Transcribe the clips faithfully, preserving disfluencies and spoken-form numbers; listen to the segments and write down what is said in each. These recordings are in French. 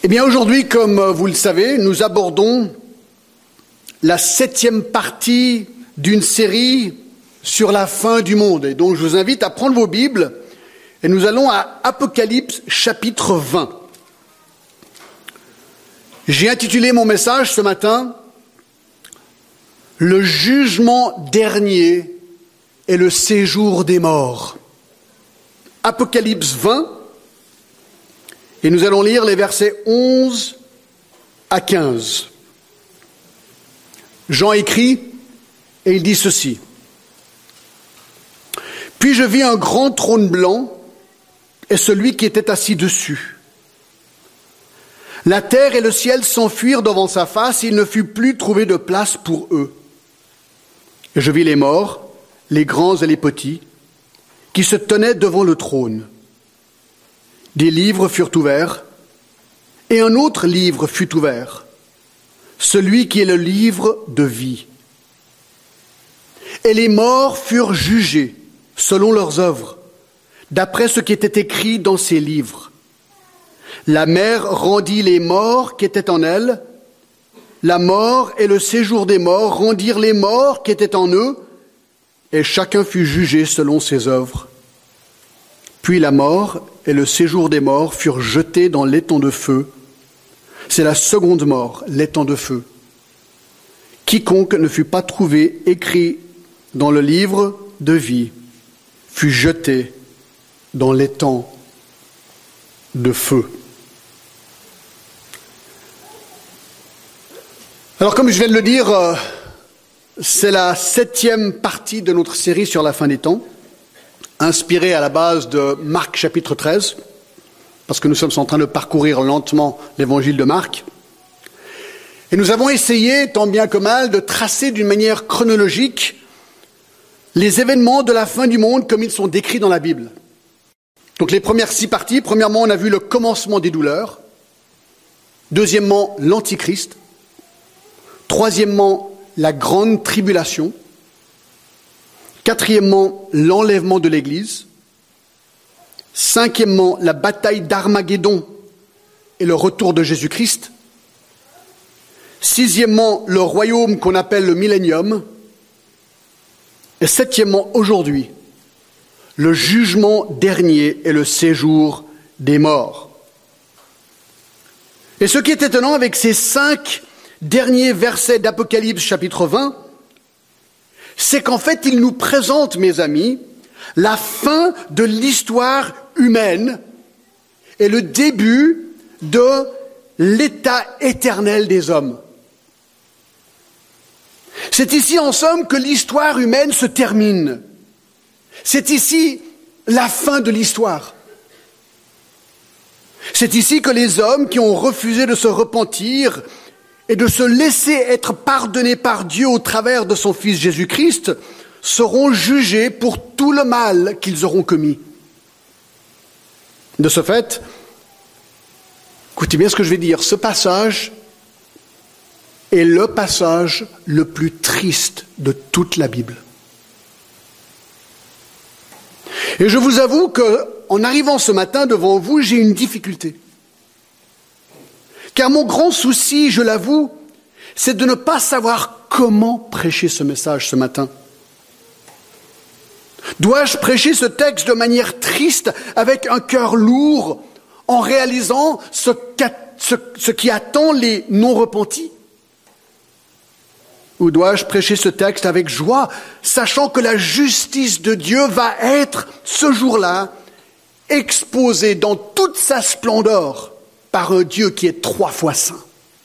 Eh bien aujourd'hui, comme vous le savez, nous abordons la septième partie d'une série sur la fin du monde. Et donc je vous invite à prendre vos Bibles et nous allons à Apocalypse chapitre vingt. J'ai intitulé mon message ce matin « Le jugement dernier et le séjour des morts ». Apocalypse vingt, et nous allons lire les versets onze à quinze. Jean écrit, et il dit ceci. « Puis je vis un grand trône blanc, et celui qui était assis dessus. La terre et le ciel s'enfuirent devant sa face, et il ne fut plus trouvé de place pour eux. Et je vis les morts, les grands et les petits, qui se tenaient devant le trône. Des livres furent ouverts, et un autre livre fut ouvert, celui qui est le livre de vie. Et les morts furent jugés selon leurs œuvres, d'après ce qui était écrit dans ces livres. La mer rendit les morts qui étaient en elle, la mort et le séjour des morts rendirent les morts qui étaient en eux, et chacun fut jugé selon ses œuvres. Puis la mort et le séjour des morts furent jetés dans l'étang de feu. C'est la seconde mort, l'étang de feu. Quiconque ne fut pas trouvé écrit dans le livre de vie fut jeté dans l'étang de feu. Alors comme je viens de le dire, euh, c'est la septième partie de notre série sur la fin des temps, inspirée à la base de Marc chapitre treize, parce que nous sommes en train de parcourir lentement l'évangile de Marc. Et nous avons essayé, tant bien que mal, de tracer d'une manière chronologique les événements de la fin du monde comme ils sont décrits dans la Bible. Donc les premières six parties, premièrement, on a vu le commencement des douleurs. Deuxièmement, l'Antichrist. Troisièmement, la grande tribulation. Quatrièmement, l'enlèvement de l'Église. Cinquièmement, la bataille d'Armageddon et le retour de Jésus-Christ. Sixièmement, le royaume qu'on appelle le millénium. Et septièmement, aujourd'hui, le jugement dernier et le séjour des morts. Et ce qui est étonnant avec ces cinq derniers versets d'Apocalypse chapitre vingt, c'est qu'en fait, il nous présente, mes amis, la fin de l'histoire humaine et le début de l'état éternel des hommes. C'est ici, en somme, que l'histoire humaine se termine. C'est ici la fin de l'histoire. C'est ici que les hommes qui ont refusé de se repentir et de se laisser être pardonnés par Dieu au travers de son Fils Jésus-Christ seront jugés pour tout le mal qu'ils auront commis. De ce fait, écoutez bien ce que je vais dire, ce passage est le passage le plus triste de toute la Bible. Et je vous avoue qu'en arrivant ce matin devant vous, j'ai une difficulté. Car mon grand souci, je l'avoue, c'est de ne pas savoir comment prêcher ce message ce matin. Dois-je prêcher ce texte de manière triste, avec un cœur lourd, en réalisant ce, ce, ce qui attend les non-repentis ? Ou dois-je prêcher ce texte avec joie, sachant que la justice de Dieu va être, ce jour-là, exposée dans toute sa splendeur par un Dieu qui est trois fois saint?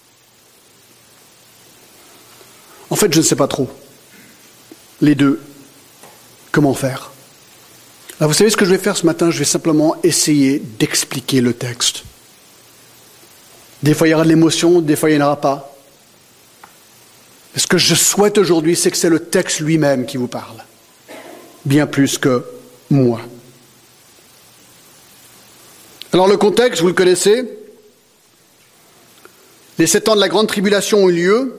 En fait, je ne sais pas trop. Les deux. Comment faire? Alors, vous savez ce que je vais faire ce matin? Je vais simplement essayer d'expliquer le texte. Des fois, il y aura de l'émotion, des fois, il n'y en aura pas. Et ce que je souhaite aujourd'hui, c'est que c'est le texte lui-même qui vous parle, bien plus que moi. Alors le contexte, vous le connaissez. Les sept ans de la grande tribulation ont eu lieu.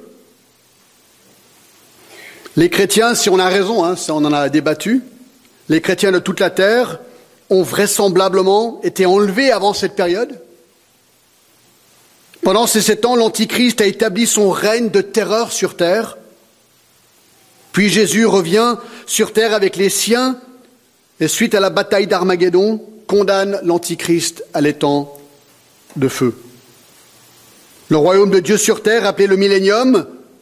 Les chrétiens, si on a raison, hein, ça on en a débattu, les chrétiens de toute la terre ont vraisemblablement été enlevés avant cette période. Pendant ces sept ans, l'Antichrist a établi son règne de terreur sur terre. Puis Jésus revient sur terre avec les siens et suite à la bataille d'Armageddon, condamne l'Antichrist à l'étang de feu. Le royaume de Dieu sur terre, appelé le millénium,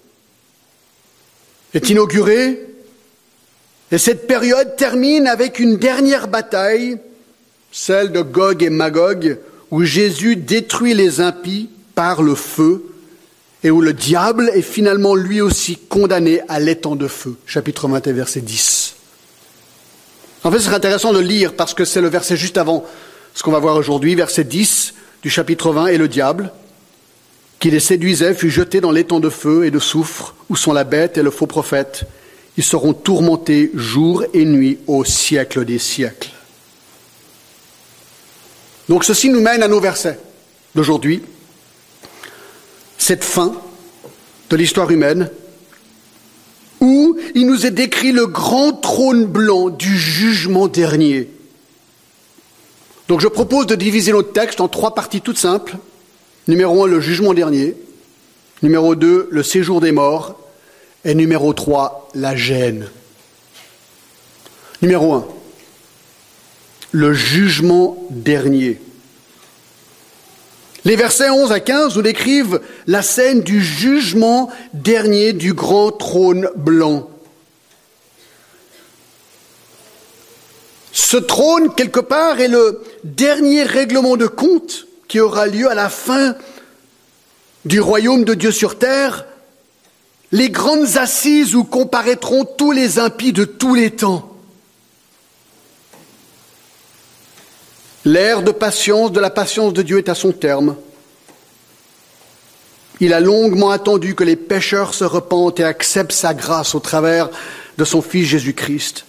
est inauguré et cette période termine avec une dernière bataille, celle de Gog et Magog, où Jésus détruit les impies par le feu et où le diable est finalement lui aussi condamné à l'étang de feu. Chapitre vingt et verset dix. En fait, ce serait intéressant de lire parce que c'est le verset juste avant ce qu'on va voir aujourd'hui, verset dix du chapitre vingt. Et le diable, qui les séduisait, fut jeté dans l'étang de feu et de soufre, où sont la bête et le faux prophète. Ils seront tourmentés jour et nuit au siècle des siècles. Donc ceci nous mène à nos versets d'aujourd'hui. Cette fin de l'histoire humaine, où il nous est décrit le grand trône blanc du jugement dernier. Donc je propose de diviser notre texte en trois parties toutes simples. Numéro un, le jugement dernier. Numéro deux, le séjour des morts. Et numéro trois, la gêne. Numéro un, le jugement dernier. Les versets onze à quinze nous décrivent la scène du jugement dernier du grand trône blanc. Ce trône, quelque part, est le dernier règlement de compte qui aura lieu à la fin du royaume de Dieu sur terre, les grandes assises où comparaîtront tous les impies de tous les temps. L'ère de patience, de la patience de Dieu est à son terme. Il a longuement attendu que les pécheurs se repentent et acceptent sa grâce au travers de son Fils Jésus-Christ.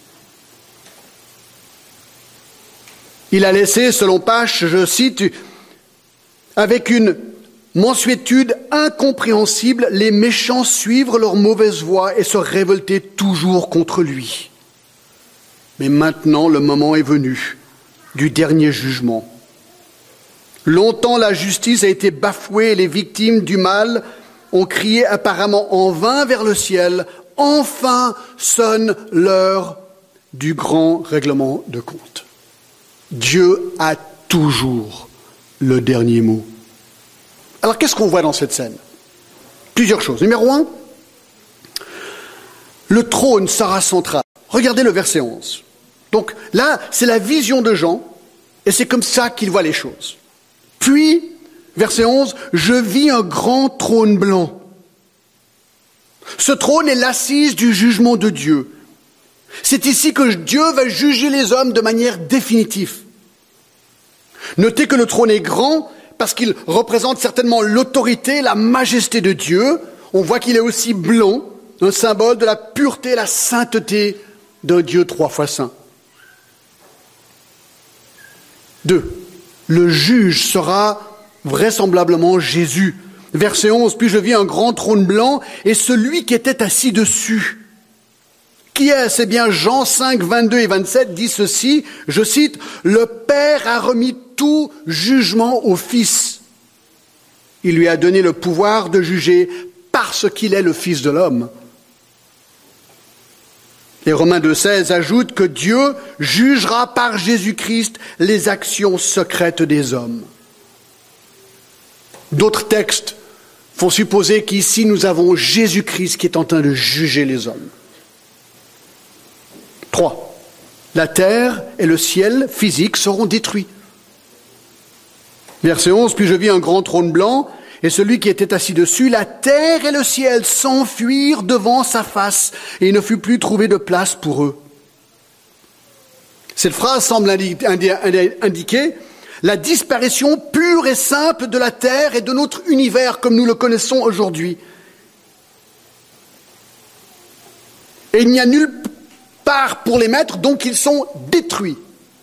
Il a laissé, selon Pache, je cite, avec une mansuétude incompréhensible, les méchants suivre leur mauvaise voie et se révolter toujours contre lui. Mais maintenant, le moment est venu du dernier jugement. Longtemps, la justice a été bafouée et les victimes du mal ont crié apparemment en vain vers le ciel. Enfin sonne l'heure du grand règlement de compte. Dieu a toujours le dernier mot. Alors, qu'est-ce qu'on voit dans cette scène? Plusieurs choses. Numéro un, le trône sera central. Regardez le verset onze. Donc là, c'est la vision de Jean, et c'est comme ça qu'il voit les choses. Puis, verset onze, « Je vis un grand trône blanc. » Ce trône est l'assise du jugement de Dieu. C'est ici que Dieu va juger les hommes de manière définitive. Notez que le trône est grand parce qu'il représente certainement l'autorité, la majesté de Dieu. On voit qu'il est aussi blanc, un symbole de la pureté et la sainteté d'un Dieu trois fois saint. Deux, le juge sera vraisemblablement Jésus. Verset onze, « Puis je vis un grand trône blanc et celui qui était assis dessus. » Qui est-ce? Eh bien, Jean cinq, vingt-deux et vingt-sept dit ceci, je cite, « Le Père a remis tout jugement au Fils. Il lui a donné le pouvoir de juger parce qu'il est le Fils de l'homme. » Et Romains deux, seize ajoute que Dieu jugera par Jésus-Christ les actions secrètes des hommes. D'autres textes font supposer qu'ici nous avons Jésus-Christ qui est en train de juger les hommes. Trois, la terre et le ciel physique seront détruits. Verset onze, « Puis je vis un grand trône blanc, et celui qui était assis dessus, la terre et le ciel s'enfuirent devant sa face, et il ne fut plus trouvé de place pour eux. » Cette phrase semble indiquer la disparition pure et simple de la terre et de notre univers comme nous le connaissons aujourd'hui. Et il n'y a nulle part pour les mettre, donc ils sont détruits.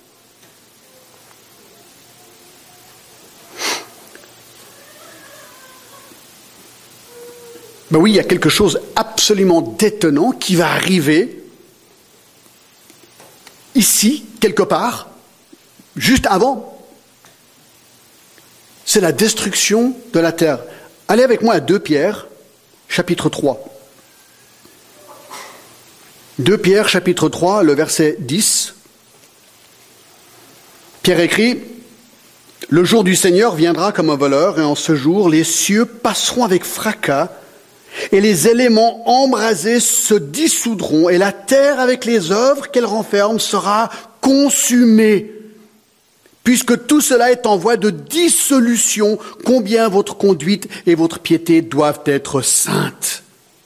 Ben oui, il y a quelque chose absolument d'étonnant qui va arriver ici, quelque part, juste avant. c'est la destruction de la terre. Allez avec moi à deux Pierre, chapitre trois. deux Pierre, chapitre trois, le verset dix. Pierre écrit, « Le jour du Seigneur viendra comme un voleur, et en ce jour, les cieux passeront avec fracas, et les éléments embrasés se dissoudront, et la terre avec les œuvres qu'elle renferme sera consumée. Puisque tout cela est en voie de dissolution, combien votre conduite et votre piété doivent être saintes. »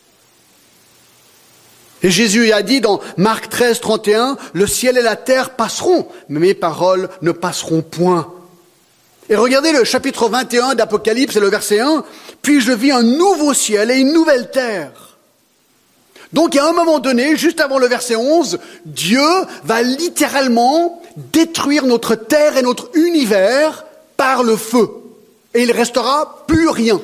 Et Jésus a dit dans Marc treize, trente et un, « Le ciel et la terre passeront, mais mes paroles ne passeront point. » Et regardez le chapitre vingt et un d'Apocalypse et le verset un, « Puis je vis un nouveau ciel et une nouvelle terre. » Donc à un moment donné, juste avant le verset onze, Dieu va littéralement détruire notre terre et notre univers par le feu. Et il ne restera plus rien.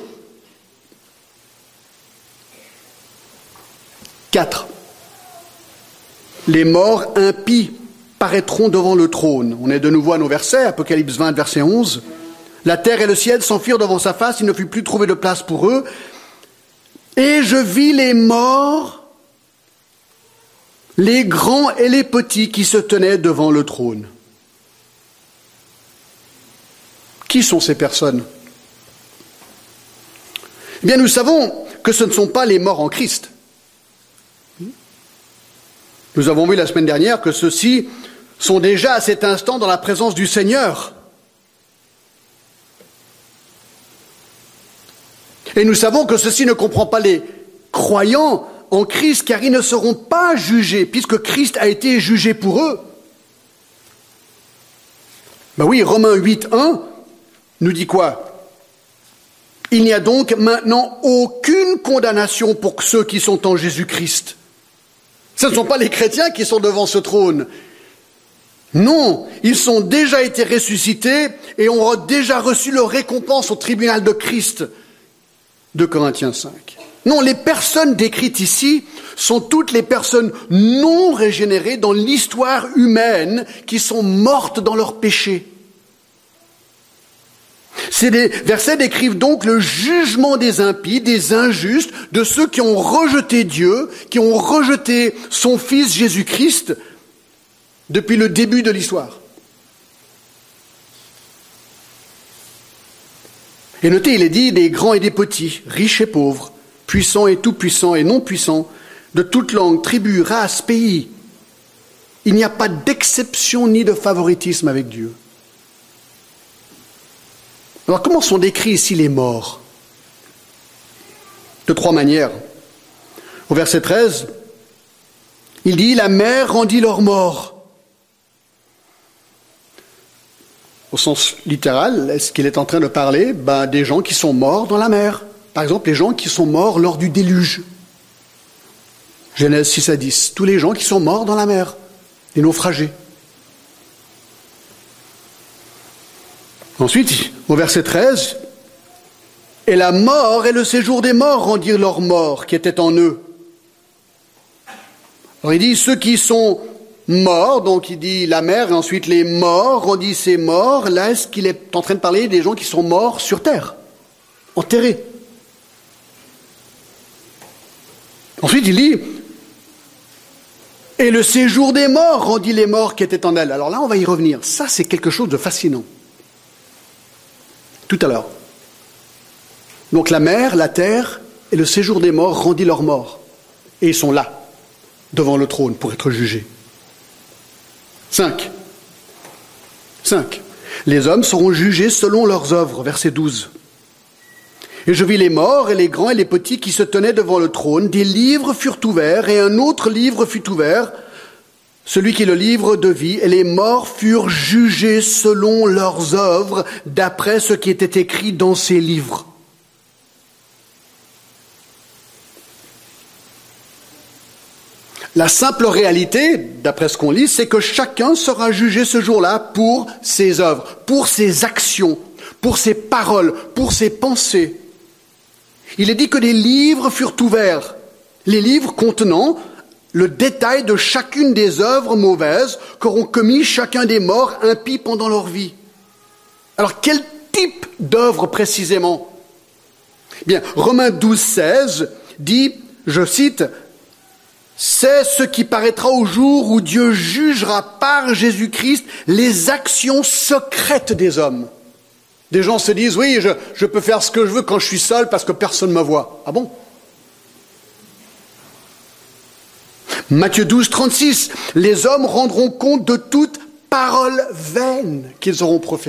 Quatre. Les morts impies paraîtront devant le trône. On est de nouveau à nos versets, Apocalypse vingt, verset onze. La terre et le ciel s'enfuirent devant sa face, il ne fut plus trouvé de place pour eux. Et je vis les morts, les grands et les petits qui se tenaient devant le trône. Qui sont ces personnes? Eh bien, nous savons que ce ne sont pas les morts en Christ. Nous avons vu la semaine dernière que ceux-ci sont déjà à cet instant dans la présence du Seigneur. Et nous savons que ceci ne comprend pas les croyants en Christ, car ils ne seront pas jugés, puisque Christ a été jugé pour eux. Ben oui, Romains huit, un nous dit quoi? Il n'y a donc maintenant aucune condamnation pour ceux qui sont en Jésus-Christ. Ce ne sont pas les chrétiens qui sont devant ce trône. Non, ils ont déjà été ressuscités et ont déjà reçu leur récompense au tribunal de Christ. deux Corinthiens cinq. Non, les personnes décrites ici sont toutes les personnes non régénérées dans l'histoire humaine qui sont mortes dans leurs péchés. Ces versets décrivent donc le jugement des impies, des injustes, de ceux qui ont rejeté Dieu, qui ont rejeté son Fils Jésus-Christ depuis le début de l'histoire. Et notez, il est dit des grands et des petits, riches et pauvres, puissants et tout-puissants et non-puissants, de toute langue, tribu, race, pays. Il n'y a pas d'exception ni de favoritisme avec Dieu. Alors comment sont décrits ici les morts? De trois manières. Au verset treize, il dit « La mer rendit leurs morts ». Au sens littéral, est-ce qu'il est en train de parler ben, des gens qui sont morts dans la mer? Par exemple, les gens qui sont morts lors du déluge. Genèse six à dix. Tous les gens qui sont morts dans la mer, les naufragés. Ensuite, au verset treize, « Et la mort et le séjour des morts rendirent leurs morts qui étaient en eux. » Alors il dit, ceux qui sont morts, donc il dit la mer, et ensuite les morts, rendit ces morts. Là, est-ce qu'il est en train de parler des gens qui sont morts sur terre, enterrés? Ensuite, il dit, « Et le séjour des morts rendit les morts qui étaient en elle. » Alors là, on va y revenir. Ça, c'est quelque chose de fascinant. Tout à l'heure. Donc la mer, la terre et le séjour des morts rendit leurs morts. Et ils sont là, devant le trône, pour être jugés. Cinq. Cinq. Les hommes seront jugés selon leurs œuvres, verset douze. Et je vis les morts et les grands et les petits qui se tenaient devant le trône. Des livres furent ouverts et un autre livre fut ouvert, celui qui est le livre de vie, et les morts furent jugés selon leurs œuvres, d'après ce qui était écrit dans ces livres. La simple réalité, d'après ce qu'on lit, c'est que chacun sera jugé ce jour-là pour ses œuvres, pour ses actions, pour ses paroles, pour ses pensées. Il est dit que des livres furent ouverts, les livres contenant le détail de chacune des œuvres mauvaises qu'auront commis chacun des morts impies pendant leur vie. Alors, quel type d'œuvre précisément? Bien, Romains douze, seize dit, je cite, « C'est ce qui paraîtra au jour où Dieu jugera par Jésus-Christ les actions secrètes des hommes. » Des gens se disent, oui, je, je peux faire ce que je veux quand je suis seul parce que personne ne me voit. Ah bon? Matthieu douze, trente-six, « Les hommes rendront compte de toute parole vaine qu'ils auront proférée. »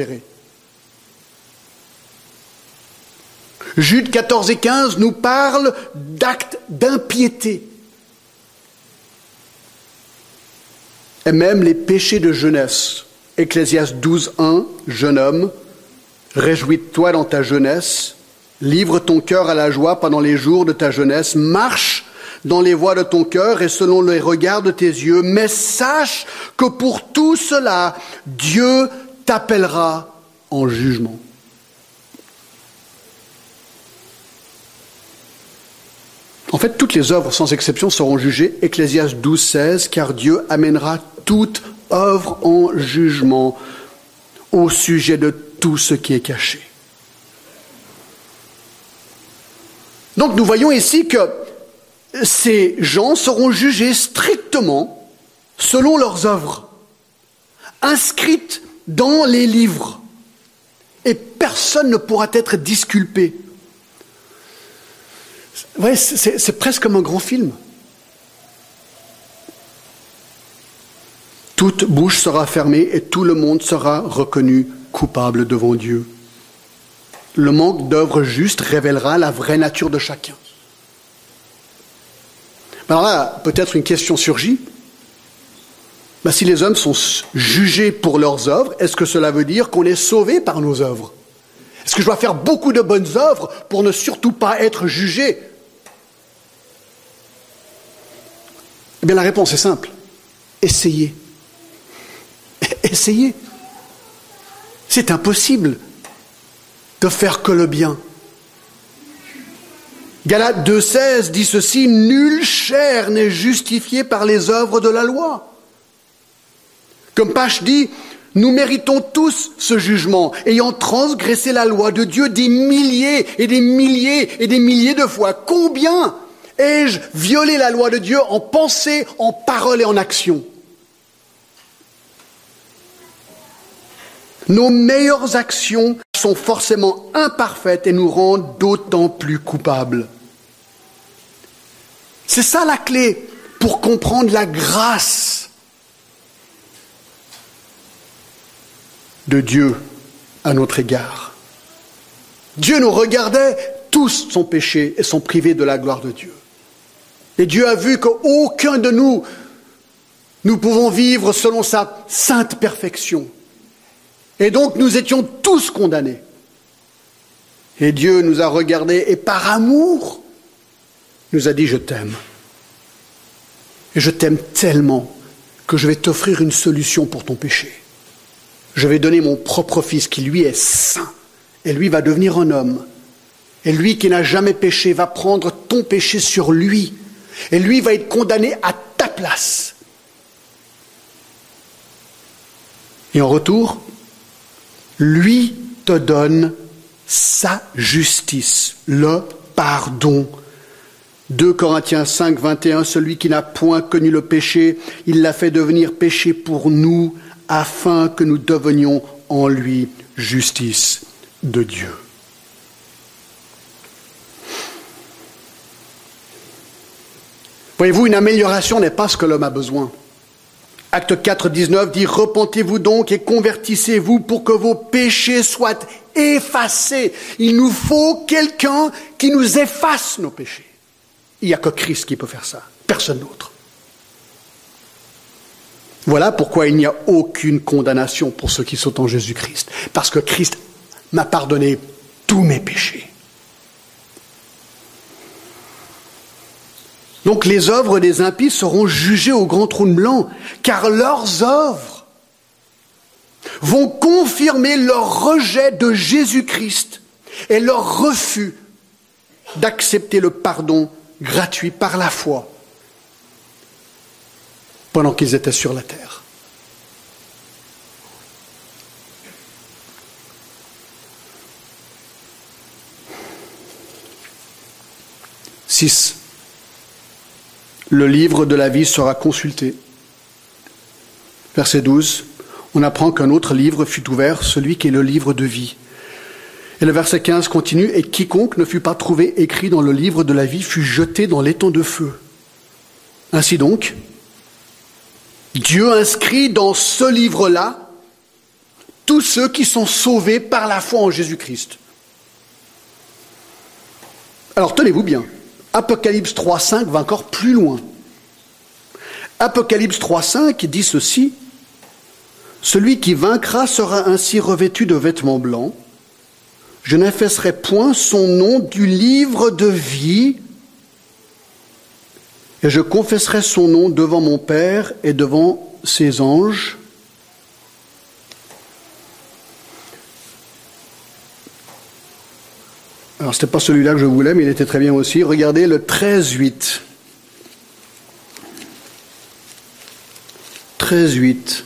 Jude quatorze et quinze nous parlent d'actes d'impiété. Et même les péchés de jeunesse. Ecclésiaste douze, un, jeune homme, réjouis-toi dans ta jeunesse, livre ton cœur à la joie pendant les jours de ta jeunesse, marche dans les voies de ton cœur et selon les regards de tes yeux, mais sache que pour tout cela, Dieu t'appellera en jugement. En fait, toutes les œuvres, sans exception, seront jugées, Ecclésiaste douze, seize, car Dieu amènera toute œuvre en jugement au sujet de tout ce qui est caché. Donc nous voyons ici que ces gens seront jugés strictement selon leurs œuvres, inscrites dans les livres, et personne ne pourra être disculpé. Vous voyez, c'est, c'est presque comme un grand film. Toute bouche sera fermée et tout le monde sera reconnu coupable devant Dieu. Le manque d'œuvres justes révélera la vraie nature de chacun. Alors là, peut-être une question surgit. Ben, si les hommes sont jugés pour leurs œuvres, est-ce que cela veut dire qu'on est sauvé par nos œuvres? Est-ce que je dois faire beaucoup de bonnes œuvres pour ne surtout pas être jugé? Eh bien, la réponse est simple. Essayez. Essayez. C'est impossible de faire que le bien. Galates deux, seize dit ceci, « Nulle chair n'est justifiée par les œuvres de la loi. » Comme Pache dit, « Nous méritons tous ce jugement, ayant transgressé la loi de Dieu des milliers et des milliers et des milliers de fois. Combien ai-je violé la loi de Dieu en pensée, en parole et en action ?» Nos meilleures actions sont forcément imparfaites et nous rendent d'autant plus coupables. C'est ça la clé pour comprendre la grâce de Dieu à notre égard. Dieu nous regardait, tous sont péchés et sont privés de la gloire de Dieu. Et Dieu a vu qu'aucun de nous, nous pouvons vivre selon sa sainte perfection. Et donc nous étions tous condamnés. Et Dieu nous a regardés et par amour nous a dit « Je t'aime. Et je t'aime tellement que je vais t'offrir une solution pour ton péché. Je vais donner mon propre fils qui lui est saint. Et lui va devenir un homme. Et lui qui n'a jamais péché va prendre ton péché sur lui. Et lui va être condamné à ta place. Et en retour, lui te donne sa justice, le pardon. deux Corinthiens cinq, vingt et un, celui qui n'a point connu le péché, il l'a fait devenir péché pour nous, afin que nous devenions en lui justice de Dieu. Voyez-vous, une amélioration n'est pas ce que l'homme a besoin. Acte quatre, dix-neuf dit « Repentez-vous donc et convertissez-vous pour que vos péchés soient effacés. » Il nous faut quelqu'un qui nous efface nos péchés. Il n'y a que Christ qui peut faire ça, personne d'autre. Voilà pourquoi il n'y a aucune condamnation pour ceux qui sont en Jésus-Christ. Parce que Christ m'a pardonné tous mes péchés. Donc les œuvres des impies seront jugées au grand trône blanc, car leurs œuvres vont confirmer leur rejet de Jésus-Christ et leur refus d'accepter le pardon gratuit par la foi pendant qu'ils étaient sur la terre. six. Le livre de la vie sera consulté. Verset douze. On apprend qu'un autre livre fut ouvert, celui qui est le livre de vie. Et le verset quinze continue, et quiconque ne fut pas trouvé écrit dans le livre de la vie fut jeté dans l'étang de feu. Ainsi donc, Dieu inscrit dans ce livre-là tous ceux qui sont sauvés par la foi en Jésus-Christ. Alors tenez-vous bien, Apocalypse trois cinq va encore plus loin. Apocalypse trois cinq dit ceci, « Celui qui vaincra sera ainsi revêtu de vêtements blancs. Je n'effacerai point son nom du livre de vie, et je confesserai son nom devant mon Père et devant ses anges. » Alors, ce n'était pas celui-là que je voulais, mais il était très bien aussi. Regardez le treize huit. treize huit.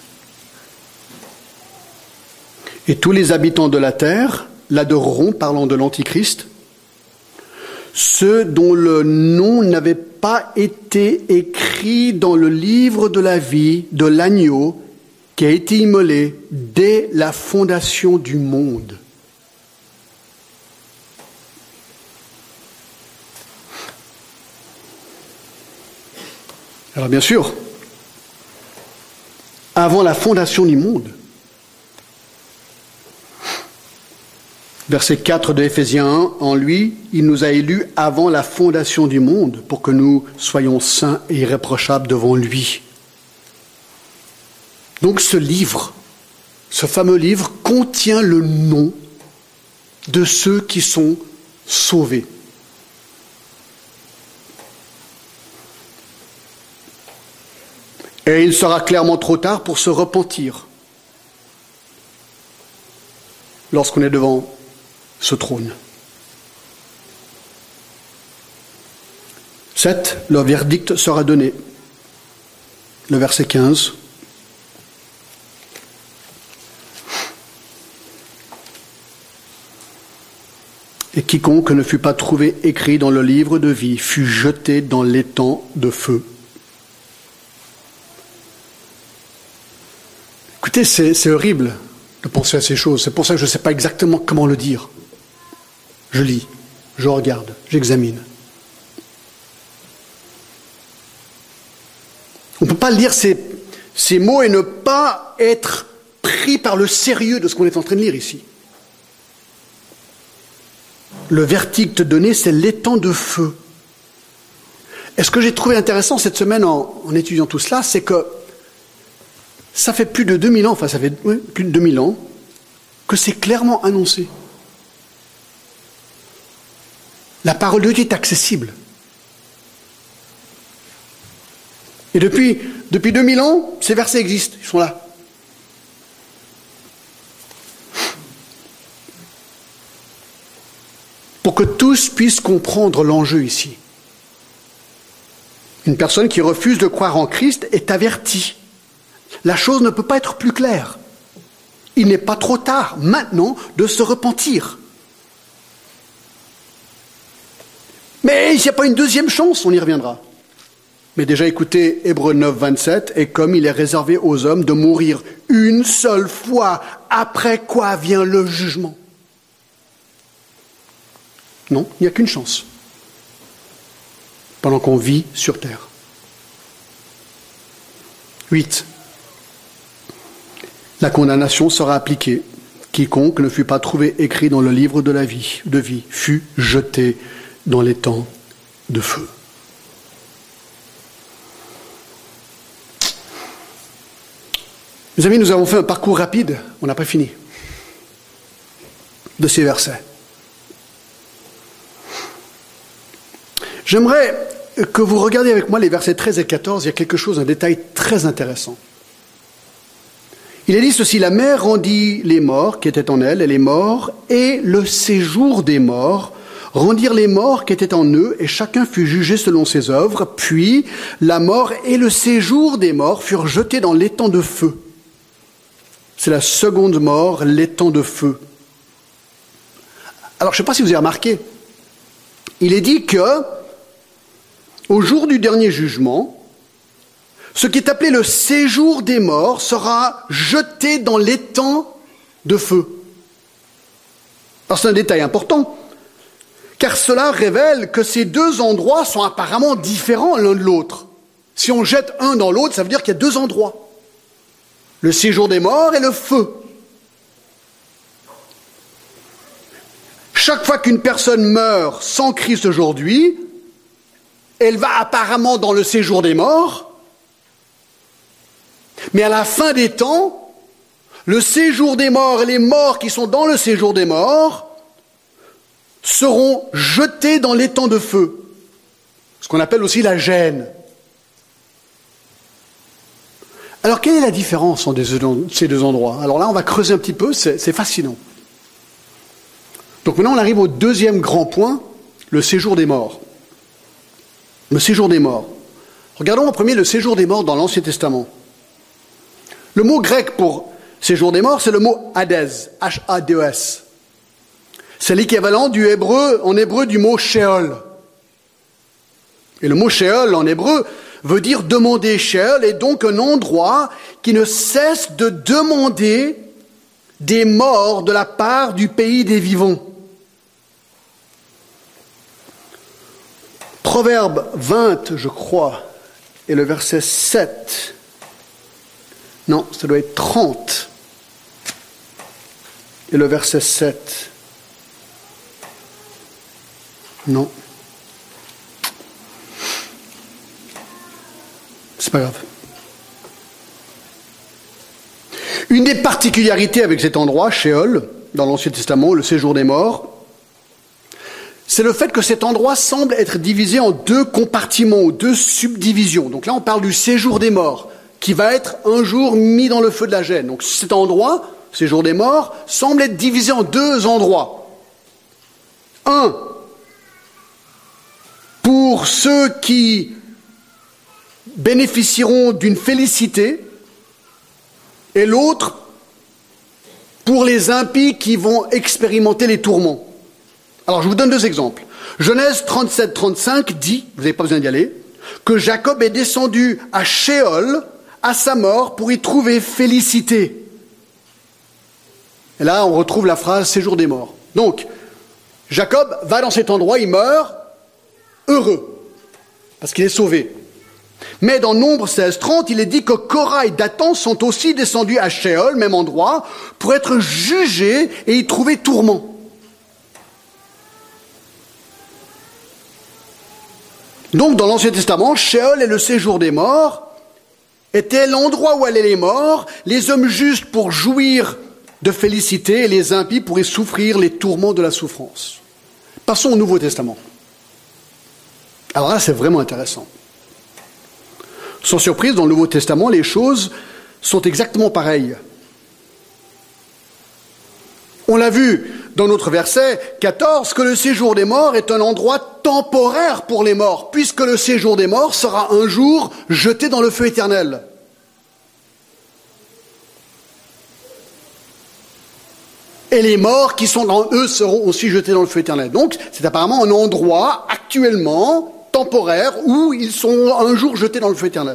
Et tous les habitants de la terre l'adoreront, parlant de l'Antichrist, ceux dont le nom n'avait pas été écrit dans le livre de la vie de l'agneau qui a été immolé dès la fondation du monde. Alors bien sûr, avant la fondation du monde, verset quatre de Éphésiens un, en lui, il nous a élus avant la fondation du monde pour que nous soyons saints et irréprochables devant lui. Donc ce livre, ce fameux livre, contient le nom de ceux qui sont sauvés. Et il sera clairement trop tard pour se repentir lorsqu'on est devant ce trône. sept. Le verdict sera donné. Le verset quinze. Et quiconque ne fut pas trouvé écrit dans le livre de vie fut jeté dans l'étang de feu. Écoutez, c'est, c'est horrible de penser à ces choses. C'est pour ça que je ne sais pas exactement comment le dire. Je lis, je regarde, j'examine. On ne peut pas lire ces, ces mots et ne pas être pris par le sérieux de ce qu'on est en train de lire ici. Le verdict donné, c'est l'étang de feu. Et ce que j'ai trouvé intéressant cette semaine en, en étudiant tout cela, c'est que ça fait plus de deux mille ans, enfin ça fait oui, plus de deux mille ans, que c'est clairement annoncé. La parole de Dieu est accessible. Et depuis, depuis deux mille ans, ces versets existent, ils sont là. Pour que tous puissent comprendre l'enjeu ici. Une personne qui refuse de croire en Christ est avertie. La chose ne peut pas être plus claire. Il n'est pas trop tard, maintenant, de se repentir. Mais il n'y a pas une deuxième chance, on y reviendra. Mais déjà, écoutez Hébreux neuf, vingt-sept, et comme il est réservé aux hommes de mourir une seule fois, après quoi vient le jugement. Non, il n'y a qu'une chance. Pendant qu'on vit sur terre. huit. La condamnation sera appliquée. Quiconque ne fut pas trouvé écrit dans le livre de la vie, de vie fut jeté dans l'étang de feu. Mes amis, nous avons fait un parcours rapide, on n'a pas fini, de ces versets. J'aimerais que vous regardiez avec moi les versets treize et quatorze, il y a quelque chose, un détail très intéressant. Il est dit ceci, la mer rendit les morts qui étaient en elle, et les morts, et le séjour des morts rendirent les morts qui étaient en eux, et chacun fut jugé selon ses œuvres, puis la mort et le séjour des morts furent jetés dans l'étang de feu. C'est la seconde mort, l'étang de feu. Alors, je ne sais pas si vous avez remarqué, il est dit que au jour du dernier jugement, ce qui est appelé le séjour des morts sera jeté dans l'étang de feu. Alors c'est un détail important, car cela révèle que ces deux endroits sont apparemment différents l'un de l'autre. Si on jette un dans l'autre, ça veut dire qu'il y a deux endroits. Le séjour des morts et le feu. Chaque fois qu'une personne meurt sans Christ aujourd'hui, elle va apparemment dans le séjour des morts, mais à la fin des temps, le séjour des morts et les morts qui sont dans le séjour des morts seront jetés dans l'étang de feu, ce qu'on appelle aussi la gêne. Alors, quelle est la différence entre ces deux endroits? Alors là, on va creuser un petit peu, c'est, c'est fascinant. Donc maintenant, on arrive au deuxième grand point, le séjour des morts. Le séjour des morts. Regardons en premier le séjour des morts dans l'Ancien Testament. Le mot grec pour séjour des morts, c'est le mot Hadès, H A D E S. C'est l'équivalent du hébreu, en hébreu du mot Sheol. Et le mot Sheol en hébreu veut dire demander. Sheol est donc un endroit qui ne cesse de demander des morts de la part du pays des vivants. Proverbe vingt, je crois, et le verset sept. Non, ça doit être trente. Et le verset sept. Non. C'est pas grave. Une des particularités avec cet endroit, Sheol, dans l'Ancien Testament, le séjour des morts, c'est le fait que cet endroit semble être divisé en deux compartiments, ou deux subdivisions. Donc là, on parle du séjour des morts, qui va être un jour mis dans le feu de la gêne. Donc cet endroit, séjour des morts, semble être divisé en deux endroits. Un, pour ceux qui bénéficieront d'une félicité, et l'autre pour les impies qui vont expérimenter les tourments. Alors je vous donne deux exemples. Genèse trente-sept trente-cinq dit, vous n'avez pas besoin d'y aller, que Jacob est descendu à Sheol à sa mort pour y trouver félicité. Et là on retrouve la phrase séjour des morts. Donc Jacob va dans cet endroit, il meurt heureux parce qu'il est sauvé. Mais dans Nombre seize trente, il est dit que Korah et Dathan sont aussi descendus à Sheol, même endroit, pour être jugés et y trouver tourment. Donc dans l'Ancien Testament, Sheol et le séjour des morts étaient l'endroit où allaient les morts, les hommes justes pour jouir de félicité et les impies pour y souffrir les tourments de la souffrance. Passons au Nouveau Testament. Alors là, c'est vraiment intéressant. Sans surprise, dans le Nouveau Testament, les choses sont exactement pareilles. On l'a vu dans notre verset quatorze, que le séjour des morts est un endroit temporaire pour les morts, puisque le séjour des morts sera un jour jeté dans le feu éternel. Et les morts qui sont dans eux seront aussi jetés dans le feu éternel. Donc, c'est apparemment un endroit actuellement temporaire où ils sont un jour jetés dans le feu éternel.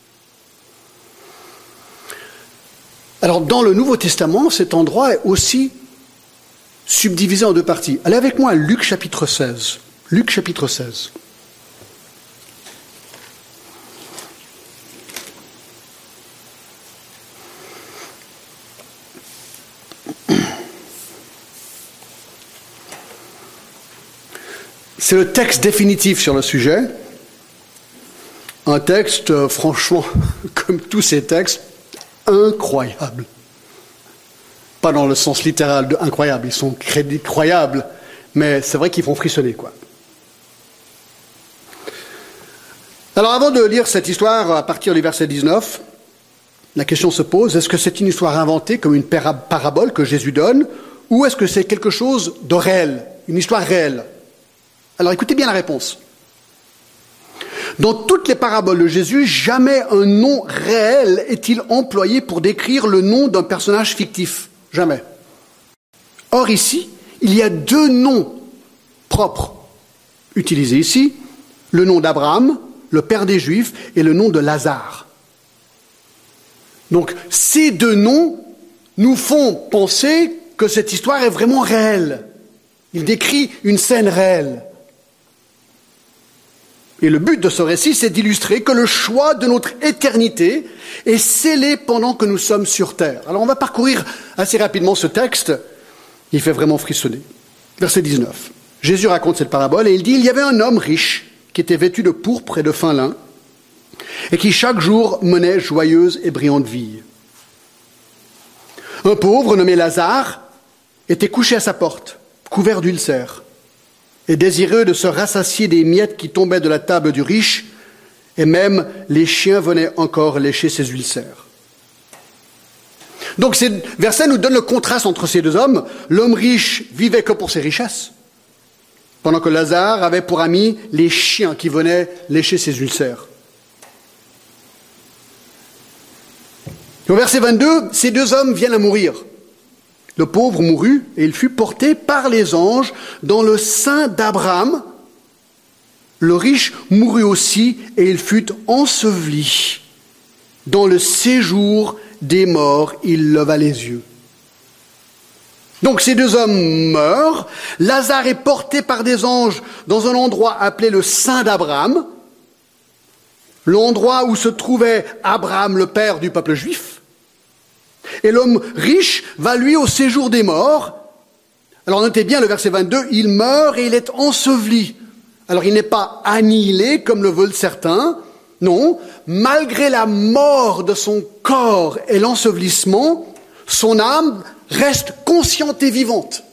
Alors, dans le Nouveau Testament, cet endroit est aussi subdivisé en deux parties. Allez avec moi à Luc chapitre seize. Luc chapitre seize. C'est le texte définitif sur le sujet. Un texte, euh, franchement, comme tous ces textes, incroyable. Pas dans le sens littéral de incroyable, ils sont croyables, mais c'est vrai qu'ils font frissonner, quoi. Alors avant de lire cette histoire à partir du verset dix-neuf, la question se pose, est-ce que c'est une histoire inventée comme une parabole que Jésus donne, ou est-ce que c'est quelque chose de réel, une histoire réelle? Alors écoutez bien la réponse. Dans toutes les paraboles de Jésus, jamais un nom réel est-il employé pour décrire le nom d'un personnage fictif. Jamais. Or ici, il y a deux noms propres utilisés ici, le nom d'Abraham, le père des Juifs, et le nom de Lazare. Donc, ces deux noms nous font penser que cette histoire est vraiment réelle. Il décrit une scène réelle. Et le but de ce récit, c'est d'illustrer que le choix de notre éternité est scellé pendant que nous sommes sur terre. Alors, on va parcourir assez rapidement ce texte. Il fait vraiment frissonner. Verset dix-neuf. Jésus raconte cette parabole et il dit « Il y avait un homme riche qui était vêtu de pourpre et de fin lin et qui chaque jour menait joyeuse et brillante vie. Un pauvre nommé Lazare était couché à sa porte, couvert d'ulcères, et désireux de se rassasier des miettes qui tombaient de la table du riche, et même les chiens venaient encore lécher ses ulcères. » Donc ces versets nous donnent le contraste entre ces deux hommes. L'homme riche vivait que pour ses richesses, pendant que Lazare avait pour amis les chiens qui venaient lécher ses ulcères. Au verset vingt-deux, ces deux hommes viennent à mourir. Le pauvre mourut et il fut porté par les anges dans le sein d'Abraham. Le riche mourut aussi et il fut enseveli. Dans le séjour des morts, il leva les yeux. Donc ces deux hommes meurent. Lazare est porté par des anges dans un endroit appelé le sein d'Abraham, l'endroit où se trouvait Abraham, le père du peuple juif. Et l'homme riche va lui au séjour des morts. Alors notez bien le verset vingt-deux, il meurt et il est enseveli. Alors il n'est pas annihilé comme le veulent certains. Non, malgré la mort de son corps et l'ensevelissement, son âme reste consciente et vivante.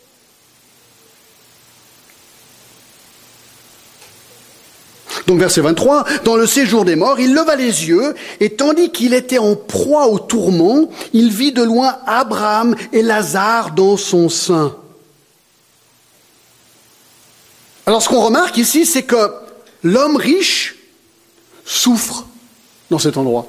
Donc verset vingt-trois, dans le séjour des morts, il leva les yeux, et tandis qu'il était en proie au tourment, il vit de loin Abraham et Lazare dans son sein. Alors ce qu'on remarque ici, c'est que l'homme riche souffre dans cet endroit.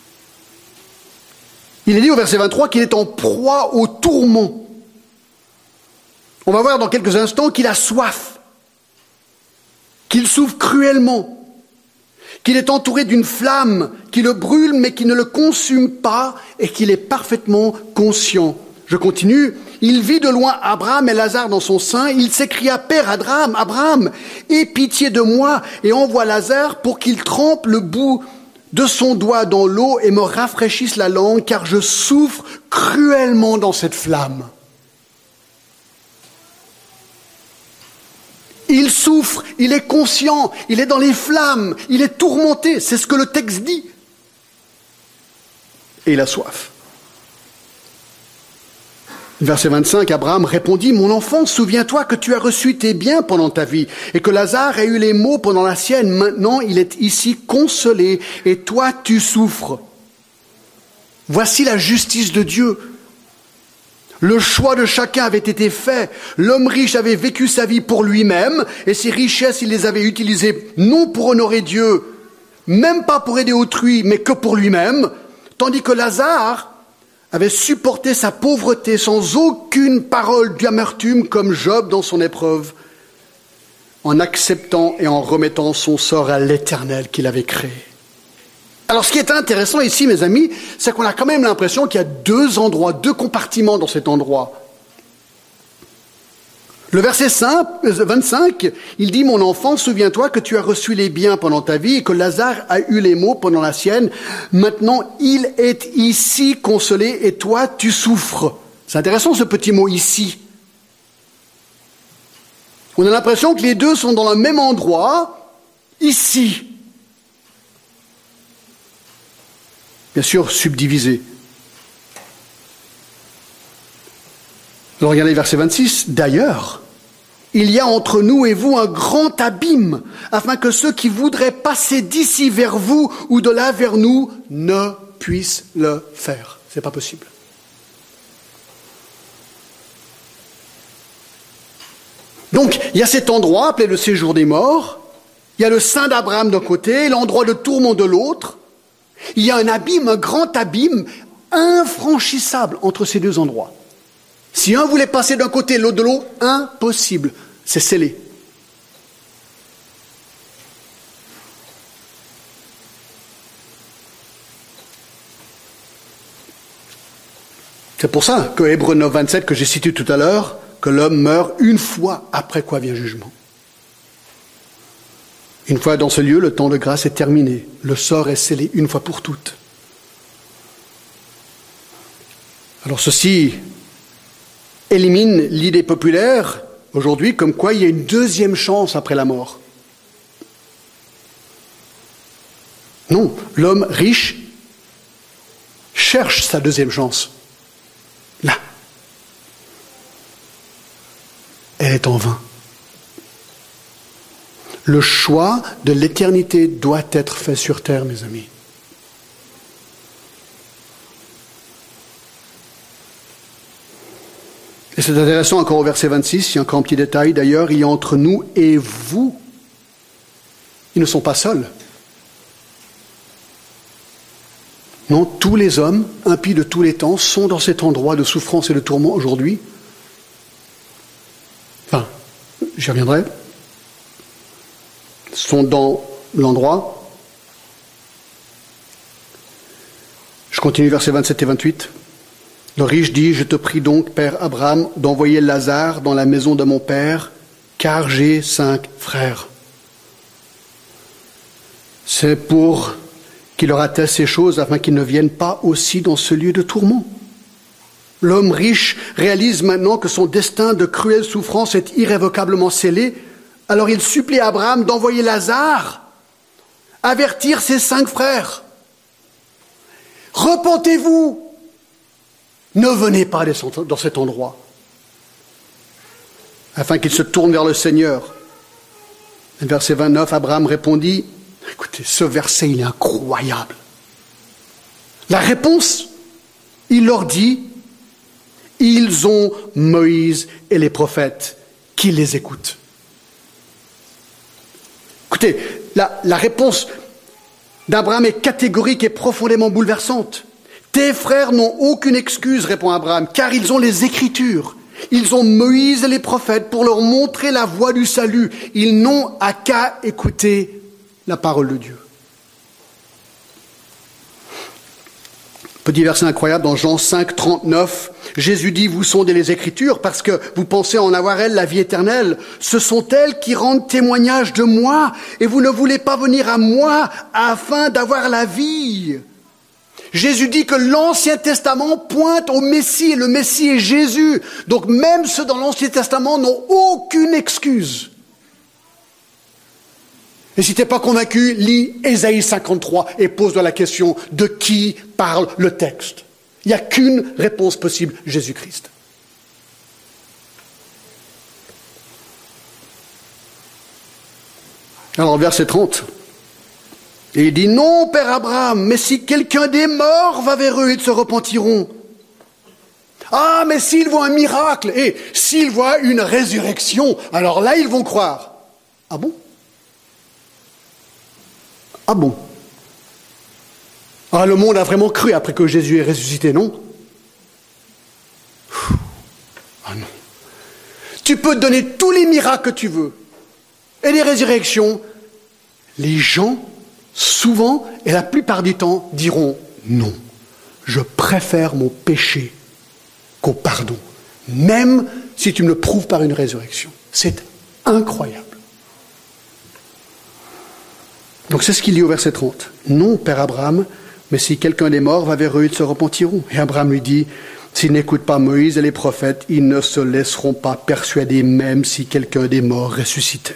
Il est dit au verset vingt-trois qu'il est en proie au tourment. On va voir dans quelques instants qu'il a soif, qu'il souffre cruellement, qu'il est entouré d'une flamme qui le brûle mais qui ne le consume pas et qu'il est parfaitement conscient. Je continue. Il vit de loin Abraham et Lazare dans son sein. Il s'écria, « Père Abraham, Abraham, aie pitié de moi et envoie Lazare pour qu'il trempe le bout de son doigt dans l'eau et me rafraîchisse la langue, car je souffre cruellement dans cette flamme. » Il souffre, il est conscient, il est dans les flammes, il est tourmenté, c'est ce que le texte dit. Et il a soif. Verset vingt-cinq, Abraham répondit, « Mon enfant, souviens-toi que tu as reçu tes biens pendant ta vie, et que Lazare a eu les maux pendant la sienne. Maintenant, il est ici consolé, et toi, tu souffres. » Voici la justice de Dieu. Le choix de chacun avait été fait. L'homme riche avait vécu sa vie pour lui-même, et ses richesses, il les avait utilisées non pour honorer Dieu, même pas pour aider autrui, mais que pour lui-même, tandis que Lazare avait supporté sa pauvreté sans aucune parole d'amertume comme Job dans son épreuve, en acceptant et en remettant son sort à l'Éternel qu'il avait créé. Alors ce qui est intéressant ici, mes amis, c'est qu'on a quand même l'impression qu'il y a deux endroits, deux compartiments dans cet endroit. Le verset vingt-cinq, il dit « Mon enfant, souviens-toi que tu as reçu les biens pendant ta vie et que Lazare a eu les maux pendant la sienne. Maintenant, il est ici consolé et toi, tu souffres. » C'est intéressant ce petit mot « ici ». On a l'impression que les deux sont dans le même endroit, ici. Bien sûr, subdivisés. Alors regardez le verset vingt-six. « D'ailleurs, il y a entre nous et vous un grand abîme, afin que ceux qui voudraient passer d'ici vers vous ou de là vers nous ne puissent le faire. » C'est pas possible. Donc, il y a cet endroit appelé le séjour des morts, il y a le sein d'Abraham d'un côté, l'endroit de tourment de l'autre. Il y a un abîme, un grand abîme infranchissable entre ces deux endroits. Si un voulait passer d'un côté, l'autre de l'autre, impossible. C'est scellé. C'est pour ça que Hébreux neuf, vingt-sept, que j'ai cité tout à l'heure, que l'homme meurt une fois, après quoi vient jugement. Une fois dans ce lieu, le temps de grâce est terminé. Le sort est scellé une fois pour toutes. Alors ceci élimine l'idée populaire aujourd'hui comme quoi il y a une deuxième chance après la mort. Non, l'homme riche cherche sa deuxième chance. Là. Elle est en vain. Le choix de l'éternité doit être fait sur terre, mes amis. Et c'est intéressant encore au verset vingt-six, il y a encore un petit détail d'ailleurs, il y a entre nous et vous. Ils ne sont pas seuls. Non, tous les hommes, impies de tous les temps, sont dans cet endroit de souffrance et de tourment aujourd'hui. Enfin, j'y reviendrai. Sont dans l'endroit. Je continue versets vingt-sept et vingt-huit. Le riche dit, je te prie donc, Père Abraham, d'envoyer Lazare dans la maison de mon père, car j'ai cinq frères. C'est pour qu'il leur atteste ces choses afin qu'ils ne viennent pas aussi dans ce lieu de tourment. L'homme riche réalise maintenant que son destin de cruelle souffrance est irrévocablement scellé. Alors il supplie Abraham d'envoyer Lazare, avertir ses cinq frères. Repentez-vous, ne venez pas dans cet endroit, afin qu'ils se tournent vers le Seigneur. Verset vingt-neuf, Abraham répondit, écoutez, ce verset il est incroyable. La réponse, il leur dit, ils ont Moïse et les prophètes qui les écoutent. Écoutez, la, la réponse d'Abraham est catégorique et profondément bouleversante. Tes frères n'ont aucune excuse, répond Abraham, car ils ont les Écritures. Ils ont Moïse et les prophètes pour leur montrer la voie du salut. Ils n'ont à qu'à écouter la parole de Dieu. Petit verset incroyable dans Jean cinq, trente-neuf. Jésus dit, vous sondez les Écritures parce que vous pensez en avoir elles la vie éternelle. Ce sont elles qui rendent témoignage de moi et vous ne voulez pas venir à moi afin d'avoir la vie. Jésus dit que l'Ancien Testament pointe au Messie et le Messie est Jésus. Donc même ceux dans l'Ancien Testament n'ont aucune excuse. Et si tu n'es pas convaincu, lis Ésaïe cinquante-trois et pose-toi la question de qui parle le texte. Il n'y a qu'une réponse possible, Jésus-Christ. Alors verset trente. Et il dit, non, Père Abraham, mais si quelqu'un des morts va vers eux, ils se repentiront. Ah, mais s'ils voient un miracle, et s'ils voient une résurrection, alors là, ils vont croire. Ah bon? Ah bon? Ah, le monde a vraiment cru après que Jésus est ressuscité, non? Ah non. Tu peux donner tous les miracles que tu veux, et les résurrections, les gens souvent, et la plupart du temps, diront non. Je préfère mon péché qu'au pardon, même si tu me le prouves par une résurrection. C'est incroyable. Donc c'est ce qu'il dit au verset trente. Non, Père Abraham, mais si quelqu'un des morts va vers eux, ils se repentiront. Et Abraham lui dit, s'ils n'écoutent pas Moïse et les prophètes, ils ne se laisseront pas persuader même si quelqu'un des morts ressuscitait.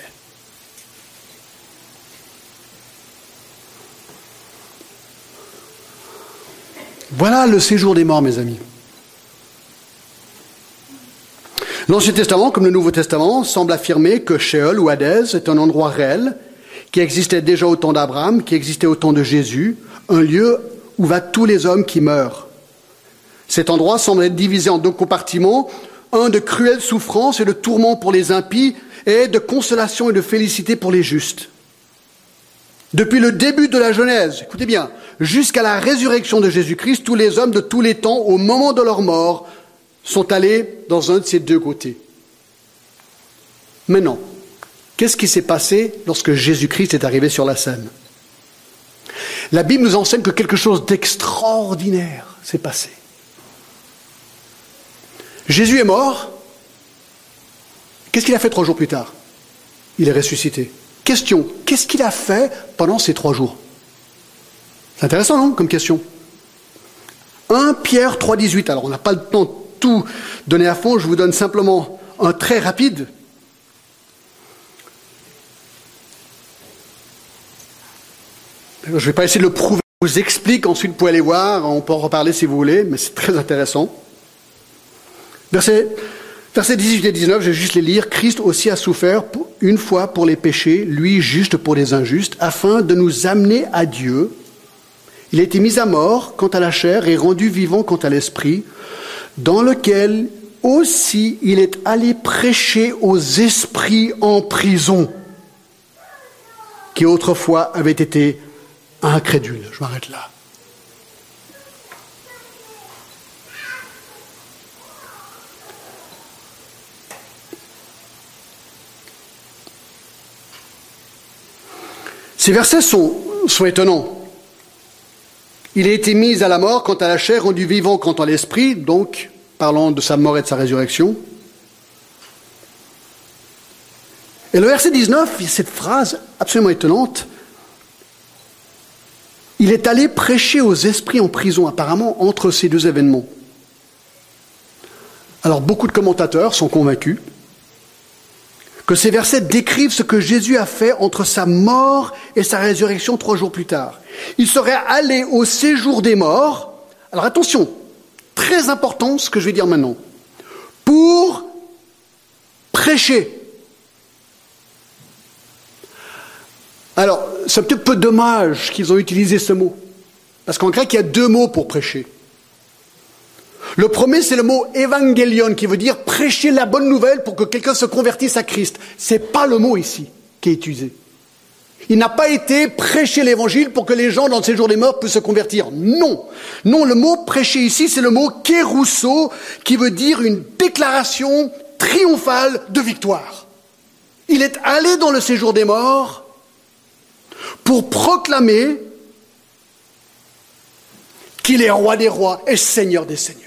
Voilà le séjour des morts, mes amis. L'Ancien Testament, comme le Nouveau Testament, semble affirmer que Sheol ou Hadès est un endroit réel qui existait déjà au temps d'Abraham, qui existait au temps de Jésus, un lieu où va tous les hommes qui meurent. Cet endroit semble être divisé en deux compartiments, un de cruelles souffrances et de tourments pour les impies, et de consolation et de félicité pour les justes. Depuis le début de la Genèse, écoutez bien, jusqu'à la résurrection de Jésus-Christ, tous les hommes de tous les temps, au moment de leur mort, sont allés dans un de ces deux côtés. Maintenant, qu'est-ce qui s'est passé lorsque Jésus-Christ est arrivé sur la scène? La Bible nous enseigne que quelque chose d'extraordinaire s'est passé. Jésus est mort. Qu'est-ce qu'il a fait trois jours plus tard? Il est ressuscité. Question, qu'est-ce qu'il a fait pendant ces trois jours? C'est intéressant, non, comme question? un Pierre trois, dix-huit. Alors, on n'a pas le temps de tout donner à fond, je vous donne simplement un trait rapide. Je ne vais pas essayer de le prouver, je vous explique, ensuite vous pouvez aller voir, on peut en reparler si vous voulez, mais c'est très intéressant. Verset, versets dix-huit et dix-neuf, je vais juste les lire. Christ aussi a souffert pour, une fois pour les péchés, lui juste pour les injustes, afin de nous amener à Dieu. Il a été mis à mort quant à la chair et rendu vivant quant à l'esprit, dans lequel aussi il est allé prêcher aux esprits en prison, qui autrefois avaient été incrédules. Je m'arrête là. Ces versets sont, sont étonnants. Il a été mis à la mort quant à la chair, rendu vivant quant à l'esprit, donc parlant de sa mort et de sa résurrection. Et le verset dix-neuf, il y a cette phrase absolument étonnante. Il est allé prêcher aux esprits en prison, apparemment, entre ces deux événements. Alors, beaucoup de commentateurs sont convaincus que ces versets décrivent ce que Jésus a fait entre sa mort et sa résurrection trois jours plus tard. Il serait allé au séjour des morts. Alors attention, très important ce que je vais dire maintenant. Pour prêcher. Alors, c'est peut-être un peu dommage qu'ils ont utilisé ce mot. Parce qu'en grec, il y a deux mots pour prêcher. Le premier, c'est le mot évangélion, qui veut dire prêcher la bonne nouvelle pour que quelqu'un se convertisse à Christ. Ce n'est pas le mot ici qui est utilisé. Il n'a pas été prêcher l'évangile pour que les gens dans ces jours des morts puissent se convertir. Non. Non, le mot prêcher ici, c'est le mot kérousso, qui veut dire une déclaration triomphale de victoire. Il est allé dans le séjour des morts pour proclamer qu'il est roi des rois et seigneur des seigneurs.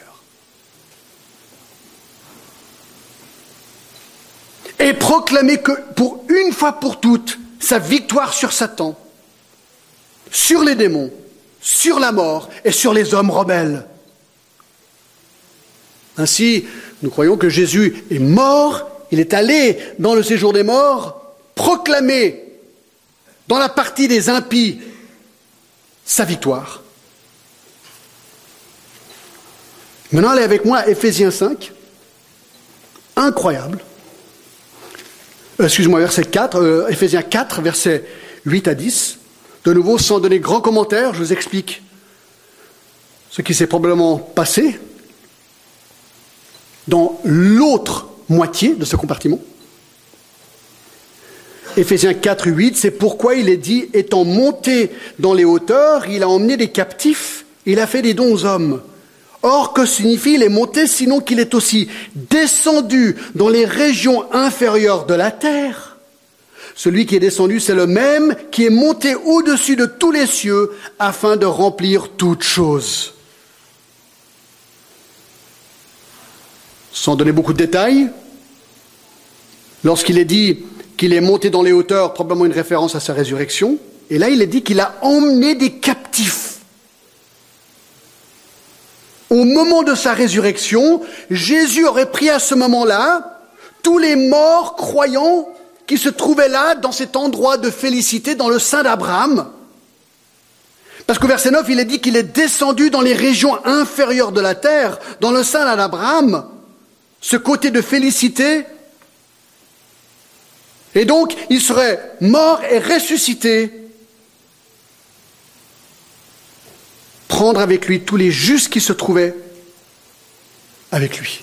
Et proclamer que, pour une fois pour toutes, sa victoire sur Satan, sur les démons, sur la mort et sur les hommes rebelles. Ainsi, nous croyons que Jésus est mort, il est allé dans le séjour des morts, proclamer dans la partie des impies sa victoire. Maintenant, allez avec moi à Éphésiens cinq. Incroyable. Euh, excuse-moi, verset quatre, euh, Éphésiens quatre, versets huit à dix. De nouveau, sans donner grand commentaire, je vous explique ce qui s'est probablement passé dans l'autre moitié de ce compartiment. Éphésiens quatre, huit, c'est pourquoi il est dit, étant monté dans les hauteurs, il a emmené des captifs, il a fait des dons aux hommes. Or, que signifie il est monté, sinon qu'il est aussi descendu dans les régions inférieures de la terre? Celui qui est descendu, c'est le même qui est monté au-dessus de tous les cieux afin de remplir toutes choses. Sans donner beaucoup de détails, lorsqu'il est dit qu'il est monté dans les hauteurs, probablement une référence à sa résurrection, et là il est dit qu'il a emmené des captifs. Au moment de sa résurrection, Jésus aurait pris à ce moment-là tous les morts croyants qui se trouvaient là, dans cet endroit de félicité, dans le sein d'Abraham. Parce qu'au verset neuf, il est dit qu'il est descendu dans les régions inférieures de la terre, dans le sein d'Abraham, ce côté de félicité. Et donc, il serait mort et ressuscité, prendre avec lui tous les justes qui se trouvaient avec lui.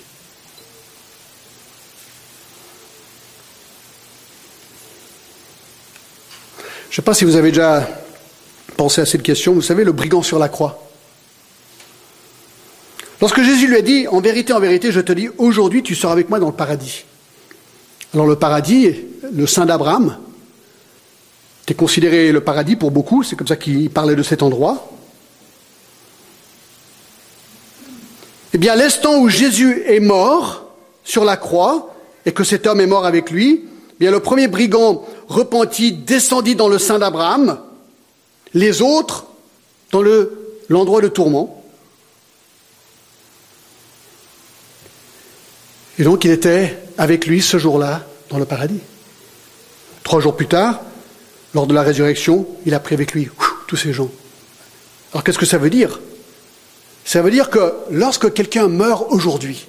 Je ne sais pas si vous avez déjà pensé à cette question. Vous savez, le brigand sur la croix. Lorsque Jésus lui a dit, en vérité, en vérité, je te dis, aujourd'hui tu seras avec moi dans le paradis. Alors le paradis, le sein d'Abraham, était considéré le paradis pour beaucoup, c'est comme ça qu'il parlait de cet endroit. Eh bien, à l'instant où Jésus est mort sur la croix, et que cet homme est mort avec lui, eh bien, le premier brigand repenti descendit dans le sein d'Abraham, les autres dans le, l'endroit de tourment. Et donc, il était avec lui ce jour-là dans le paradis. Trois jours plus tard, lors de la résurrection, il a pris avec lui ouf, tous ces gens. Alors, qu'est-ce que ça veut dire? Ça veut dire que lorsque quelqu'un meurt aujourd'hui,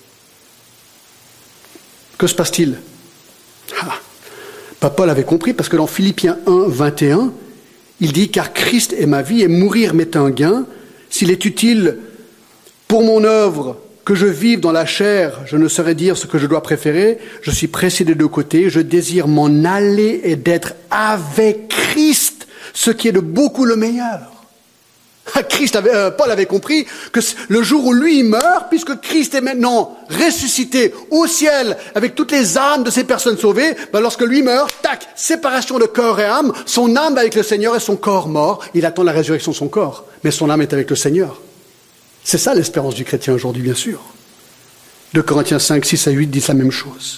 que se passe-t-il? ah, Paul avait compris, parce que dans Philippiens un, vingt et un, il dit « Car Christ est ma vie, et mourir m'est un gain. S'il est utile pour mon œuvre que je vive dans la chair, je ne saurais dire ce que je dois préférer. Je suis pressé des deux côtés. Je désire m'en aller et d'être avec Christ, ce qui est de beaucoup le meilleur. » Christ avait, euh, Paul avait compris que le jour où lui il meurt, puisque Christ est maintenant ressuscité au ciel avec toutes les âmes de ces personnes sauvées, ben lorsque lui meurt, tac, séparation de corps et âme, son âme avec le Seigneur et son corps mort. Il attend la résurrection de son corps, mais son âme est avec le Seigneur. C'est ça l'espérance du chrétien aujourd'hui, bien sûr. deux Corinthiens cinq, six à huit disent la même chose.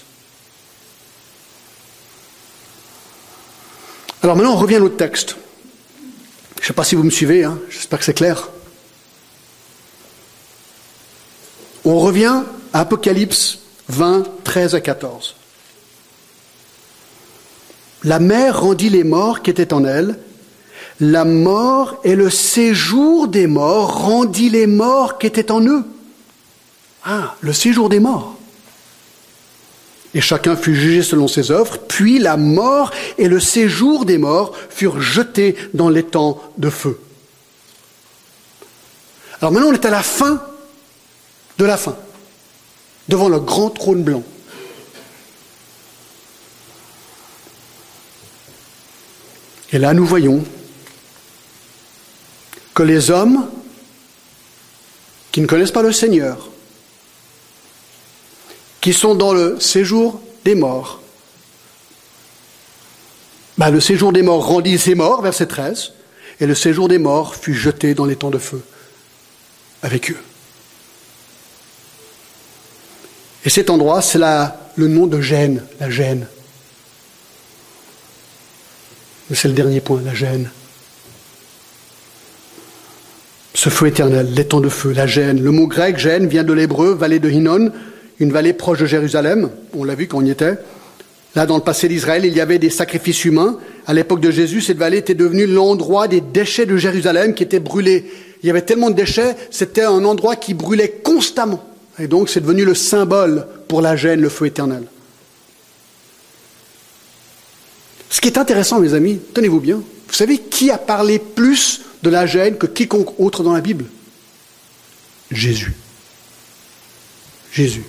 Alors maintenant, on revient à notre texte. Je ne sais pas si vous me suivez, hein, j'espère que c'est clair. On revient à Apocalypse vingt, treize à quatorze. La mer rendit les morts qui étaient en elle. La mort et le séjour des morts rendit les morts qui étaient en eux. Ah, le séjour des morts. Et chacun fut jugé selon ses œuvres, puis la mort et le séjour des morts furent jetés dans l'étang de feu. Alors maintenant, on est à la fin de la fin, devant le grand trône blanc. Et là, nous voyons que les hommes qui ne connaissent pas le Seigneur, qui sont dans le séjour des morts. Ben, le séjour des morts rendit ses morts, verset treize, et le séjour des morts fut jeté dans les temps de feu avec eux. Et cet endroit, c'est la, le nom de Gêne, la Gêne. C'est le dernier point, la Gêne. Ce feu éternel, les temps de feu, la Gêne. Le mot grec, Gêne, vient de l'hébreu, vallée de Hinnon, une vallée proche de Jérusalem, on l'a vu quand on y était. Là, dans le passé d'Israël, il y avait des sacrifices humains. À l'époque de Jésus, cette vallée était devenue l'endroit des déchets de Jérusalem qui étaient brûlés. Il y avait tellement de déchets, c'était un endroit qui brûlait constamment. Et donc, c'est devenu le symbole pour la Gêne, le feu éternel. Ce qui est intéressant, mes amis, tenez-vous bien, vous savez qui a parlé plus de la Gêne que quiconque autre dans la Bible? Jésus. Jésus.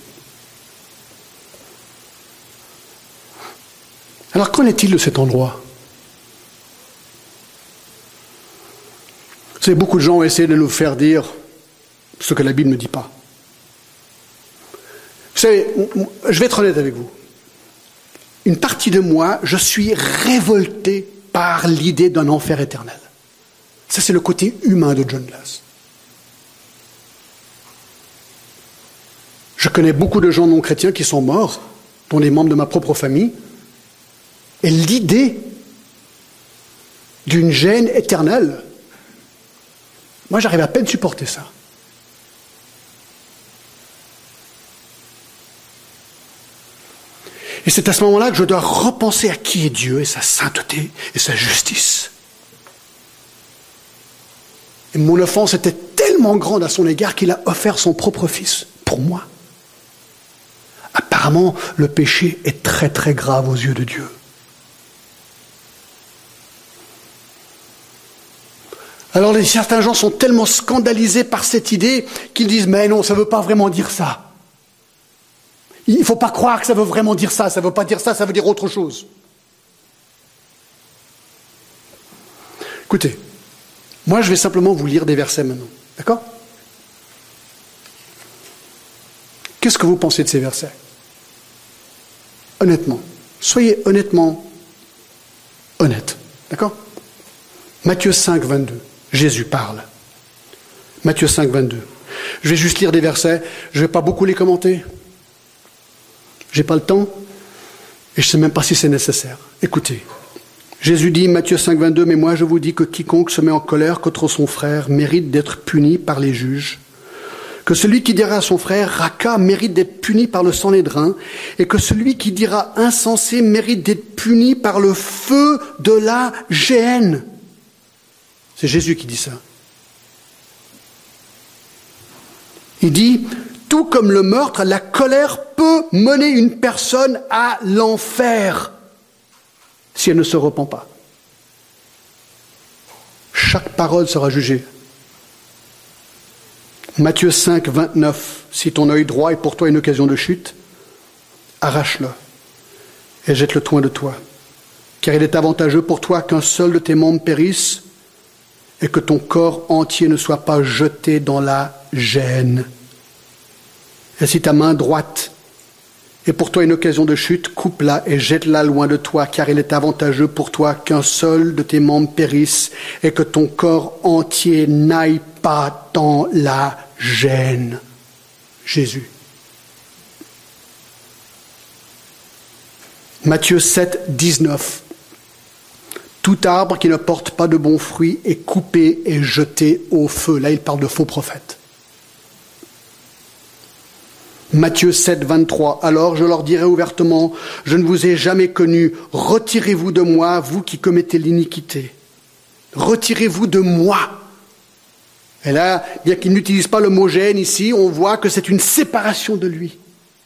Alors, qu'en est-il de cet endroit? Vous savez, beaucoup de gens ont essayé de nous faire dire ce que la Bible ne dit pas. Vous savez, je vais être honnête avec vous. Une partie de moi, je suis révolté par l'idée d'un enfer éternel. Ça, c'est le côté humain de John Glass. Je connais beaucoup de gens non chrétiens qui sont morts, dont des membres de ma propre famille. Et l'idée d'une gêne éternelle, moi j'arrive à peine à supporter ça. Et c'est à ce moment-là que je dois repenser à qui est Dieu et sa sainteté et sa justice. Et mon offense était tellement grande à son égard qu'il a offert son propre fils pour moi. Apparemment, le péché est très très grave aux yeux de Dieu. Alors les, certains gens sont tellement scandalisés par cette idée qu'ils disent « Mais non, ça ne veut pas vraiment dire ça. Il ne faut pas croire que ça veut vraiment dire ça. Ça ne veut pas dire ça, ça veut dire autre chose. » Écoutez, moi je vais simplement vous lire des versets maintenant. D'accord ? Qu'est-ce que vous pensez de ces versets ? Honnêtement. Soyez honnêtement honnête. D'accord ? Matthieu cinq, vingt-deux. Jésus parle. Matthieu cinq, vingt-deux. Je vais juste lire des versets, je ne vais pas beaucoup les commenter. Je n'ai pas le temps et je ne sais même pas si c'est nécessaire. Écoutez, Jésus dit, Matthieu cinq, vingt-deux, « Mais moi je vous dis que quiconque se met en colère contre son frère mérite d'être puni par les juges. Que celui qui dira à son frère, Raka, mérite d'être puni par le Sanhédrin, et que celui qui dira insensé mérite d'être puni par le feu de la géhenne. » C'est Jésus qui dit ça. Il dit, tout comme le meurtre, la colère peut mener une personne à l'enfer si elle ne se repent pas. Chaque parole sera jugée. Matthieu cinq, vingt-neuf, si ton œil droit est pour toi une occasion de chute, arrache-le et jette-le loin de toi. Car il est avantageux pour toi qu'un seul de tes membres périsse et que ton corps entier ne soit pas jeté dans la géhenne. Et si ta main droite est pour toi une occasion de chute, coupe-la et jette-la loin de toi, car il est avantageux pour toi qu'un seul de tes membres périsse et que ton corps entier n'aille pas dans la géhenne. Jésus. Matthieu sept, dix-neuf. Tout arbre qui ne porte pas de bons fruits est coupé et jeté au feu. Là, il parle de faux prophètes. Matthieu sept, vingt-trois. Alors je leur dirai ouvertement, je ne vous ai jamais connu, retirez-vous de moi, vous qui commettez l'iniquité. Retirez-vous de moi. Et là, bien qu'il n'utilise pas le mot géhenne ici, on voit que c'est une séparation de lui.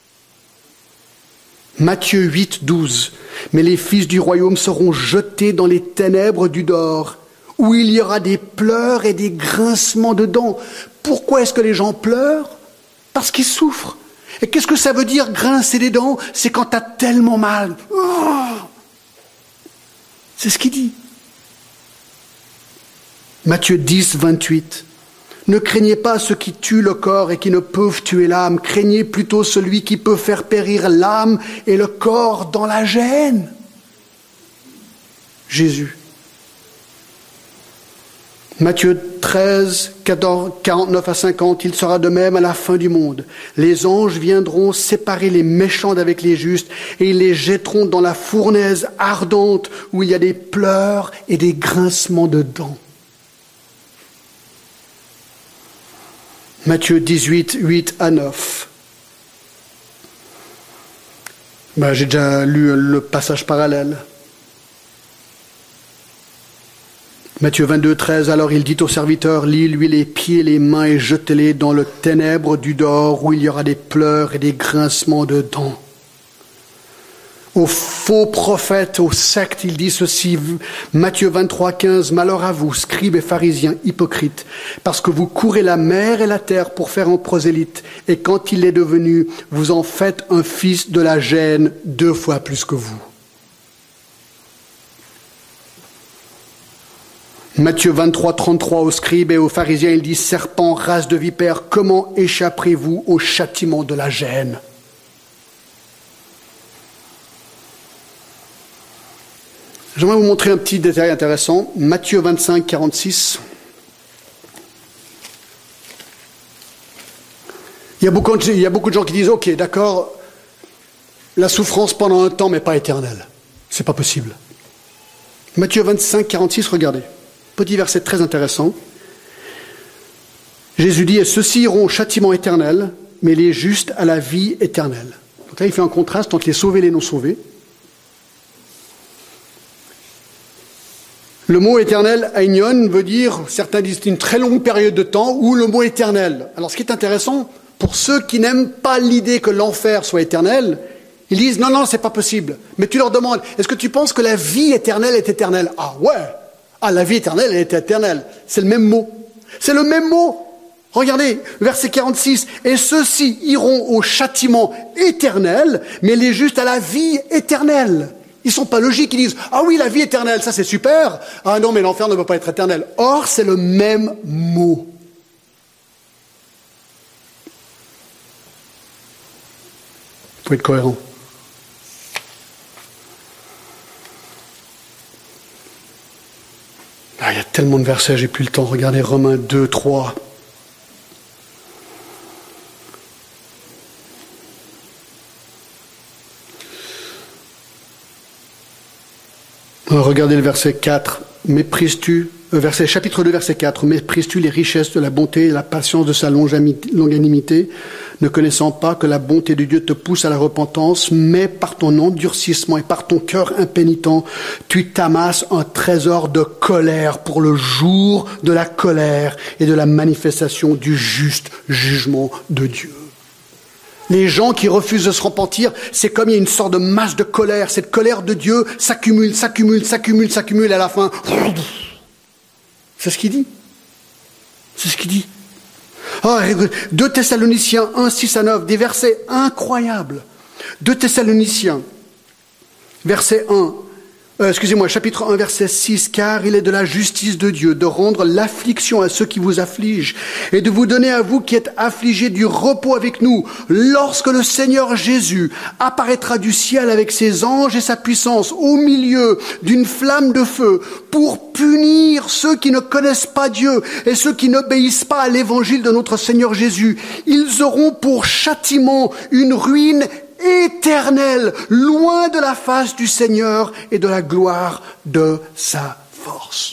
Matthieu huit, douze. Mais les fils du royaume seront jetés dans les ténèbres du dehors, où il y aura des pleurs et des grincements de dents. Pourquoi est-ce que les gens pleurent? Parce qu'ils souffrent. Et qu'est-ce que ça veut dire grincer des dents? C'est quand tu as tellement mal. Oh, c'est ce qu'il dit. Matthieu dix, vingt-huit. Ne craignez pas ceux qui tuent le corps et qui ne peuvent tuer l'âme. Craignez plutôt celui qui peut faire périr l'âme et le corps dans la géhenne. Jésus. Matthieu treize, quarante-neuf à cinquante, il sera de même à la fin du monde. Les anges viendront séparer les méchants d'avec les justes et ils les jetteront dans la fournaise ardente où il y a des pleurs et des grincements de dents. Matthieu dix-huit, huit à neuf. Ben, j'ai déjà lu le passage parallèle. Matthieu vingt-deux, treize, alors il dit au serviteur, lie-lui les pieds, les mains et jetez-les dans le ténèbre du dehors où il y aura des pleurs et des grincements de dents. Aux faux prophètes, aux sectes, il dit ceci, Matthieu vingt-trois, quinze, malheur à vous, scribes et pharisiens hypocrites, parce que vous courez la mer et la terre pour faire un prosélyte, et quand il est devenu, vous en faites un fils de la géhenne deux fois plus que vous. Matthieu vingt-trois, trente-trois, aux scribes et aux pharisiens, il dit, serpent, race de vipères, comment échapperez-vous au châtiment de la géhenne? J'aimerais vous montrer un petit détail intéressant. Matthieu vingt-cinq, quarante-six. Il y a beaucoup de, il y a beaucoup de gens qui disent, ok, d'accord, la souffrance pendant un temps, mais pas éternelle. C'est pas possible. Matthieu vingt-cinq, quarante-six, regardez. Petit verset très intéressant. Jésus dit, et ceux-ci iront au châtiment éternel, mais les justes à la vie éternelle. Donc là, il fait un contraste entre les sauvés et les non-sauvés. Le mot éternel, aion, veut dire, certains disent une très longue période de temps, ou le mot éternel. Alors ce qui est intéressant, pour ceux qui n'aiment pas l'idée que l'enfer soit éternel, ils disent non, non, c'est pas possible. Mais tu leur demandes, est-ce que tu penses que la vie éternelle est éternelle? Ah ouais, ah la vie éternelle elle est éternelle. C'est le même mot. C'est le même mot. Regardez, verset quarante-six, et ceux-ci iront au châtiment éternel, mais les justes à la vie éternelle. Ils sont pas logiques, ils disent « Ah oui, la vie éternelle, ça c'est super. Ah non, mais l'enfer ne peut pas être éternel. » Or, c'est le même mot. Il faut être cohérent. Ah, il y a tellement de versets, j'ai plus le temps. Regardez Romains deux, trois. Regardez le verset quatre. Méprises-tu, verset, chapitre deux, verset quatre. Méprises-tu les richesses de la bonté et la patience de sa longanimité, ne connaissant pas que la bonté de Dieu te pousse à la repentance, mais par ton endurcissement et par ton cœur impénitent, tu t'amasses un trésor de colère pour le jour de la colère et de la manifestation du juste jugement de Dieu. Les gens qui refusent de se repentir, c'est comme il y a une sorte de masse de colère. Cette colère de Dieu s'accumule, s'accumule, s'accumule, s'accumule, et à la fin, c'est ce qu'il dit. C'est ce qu'il dit. Oh, deux Thessaloniciens un, six à neuf, des versets incroyables. deux Thessaloniciens, verset un, euh, excusez-moi, chapitre un, verset six, car il est de la justice de Dieu de rendre l'affliction à ceux qui vous affligent et de vous donner à vous qui êtes affligés du repos avec nous lorsque le Seigneur Jésus apparaîtra du ciel avec ses anges et sa puissance au milieu d'une flamme de feu pour punir ceux qui ne connaissent pas Dieu et ceux qui n'obéissent pas à l'évangile de notre Seigneur Jésus. Ils auront pour châtiment une ruine éternel, loin de la face du Seigneur et de la gloire de sa force.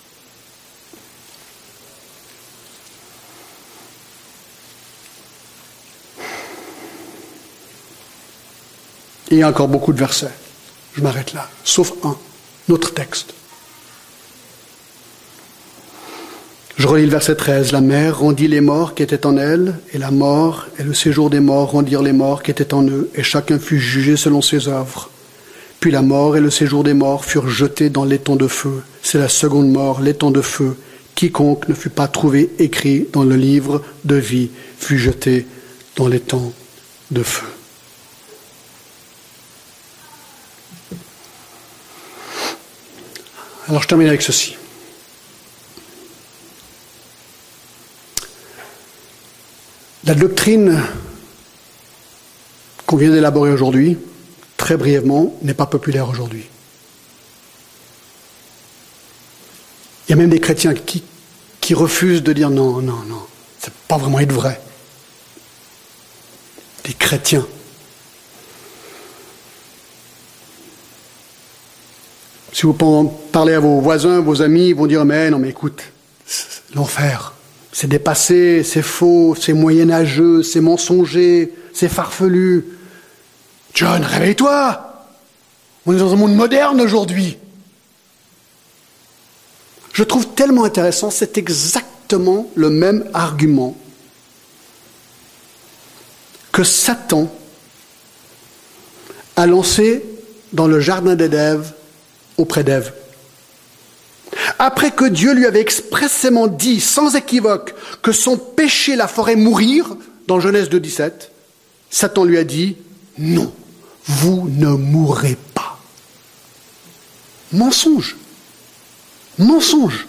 Et il y a encore beaucoup de versets. Je m'arrête là, sauf un, notre texte. Je relis le verset treize. La mer rendit les morts qui étaient en elle, et la mort et le séjour des morts rendirent les morts qui étaient en eux, et chacun fut jugé selon ses œuvres. Puis la mort et le séjour des morts furent jetés dans l'étang de feu. C'est la seconde mort, l'étang de feu. Quiconque ne fut pas trouvé écrit dans le livre de vie fut jeté dans l'étang de feu. Alors je termine avec ceci. La doctrine qu'on vient d'élaborer aujourd'hui, très brièvement, n'est pas populaire aujourd'hui. Il y a même des chrétiens qui, qui refusent de dire non, non, non, c'est pas vraiment être vrai. Des chrétiens. Si vous parlez à vos voisins, vos amis, ils vont dire mais non, mais écoute, c'est l'enfer. C'est dépassé, c'est faux, c'est moyenâgeux, c'est mensonger, c'est farfelu. John, réveille-toi! On est dans un monde moderne aujourd'hui. Je trouve tellement intéressant, c'est exactement le même argument que Satan a lancé dans le jardin d'Ève auprès d'Ève. Après que Dieu lui avait expressément dit, sans équivoque, que son péché la ferait mourir, dans Genèse deux, dix-sept, Satan lui a dit, non, vous ne mourrez pas. Mensonge. Mensonge.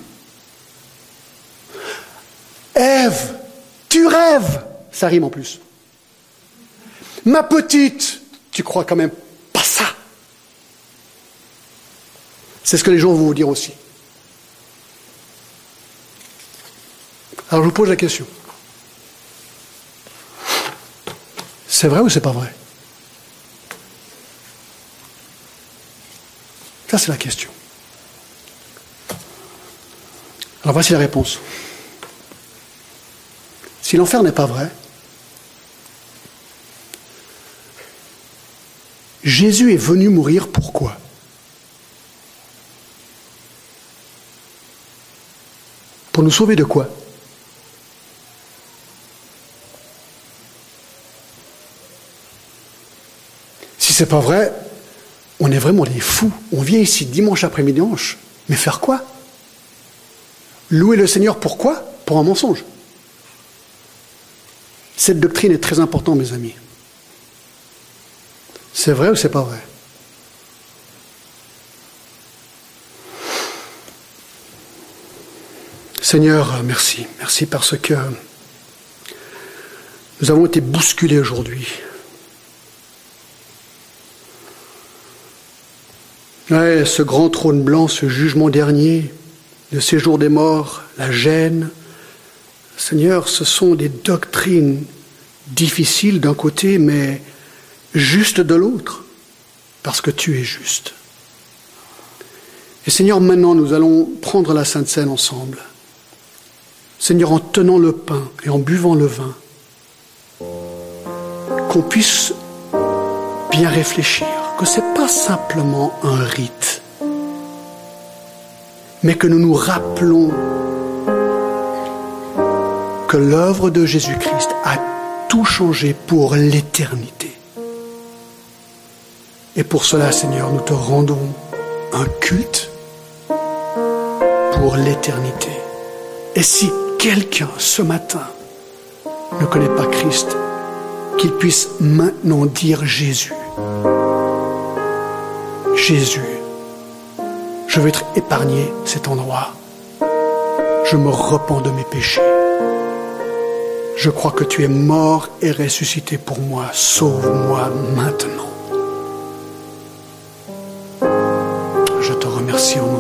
Ève, tu rêves. Ça rime en plus. Ma petite, tu crois quand même pas ça. C'est ce que les gens vont vous dire aussi. Alors je vous pose la question. C'est vrai ou c'est pas vrai? Ça c'est la question. Alors voici la réponse. Si l'enfer n'est pas vrai, Jésus est venu mourir pourquoi? Pour nous sauver de quoi? Si c'est pas vrai, on est vraiment des fous. On vient ici dimanche après-midi, mais faire quoi? Louer le Seigneur pourquoi? Pour un mensonge. Cette doctrine est très importante, mes amis. C'est vrai ou c'est pas vrai? Seigneur, merci. Merci parce que nous avons été bousculés aujourd'hui. Ouais, ce grand trône blanc, ce jugement dernier, le séjour des morts, la gêne. Seigneur, ce sont des doctrines difficiles d'un côté, mais justes de l'autre, parce que tu es juste. Et Seigneur, maintenant, nous allons prendre la Sainte Seine ensemble. Seigneur, en tenant le pain et en buvant le vin, qu'on puisse bien réfléchir, que ce n'est pas simplement un rite, mais que nous nous rappelons que l'œuvre de Jésus-Christ a tout changé pour l'éternité. Et pour cela, Seigneur, nous te rendons un culte pour l'éternité. Et si quelqu'un, ce matin, ne connaît pas Christ, qu'il puisse maintenant dire Jésus. Jésus, je veux être épargné cet endroit. Je me repens de mes péchés. Je crois que tu es mort et ressuscité pour moi. Sauve-moi maintenant. Je te remercie en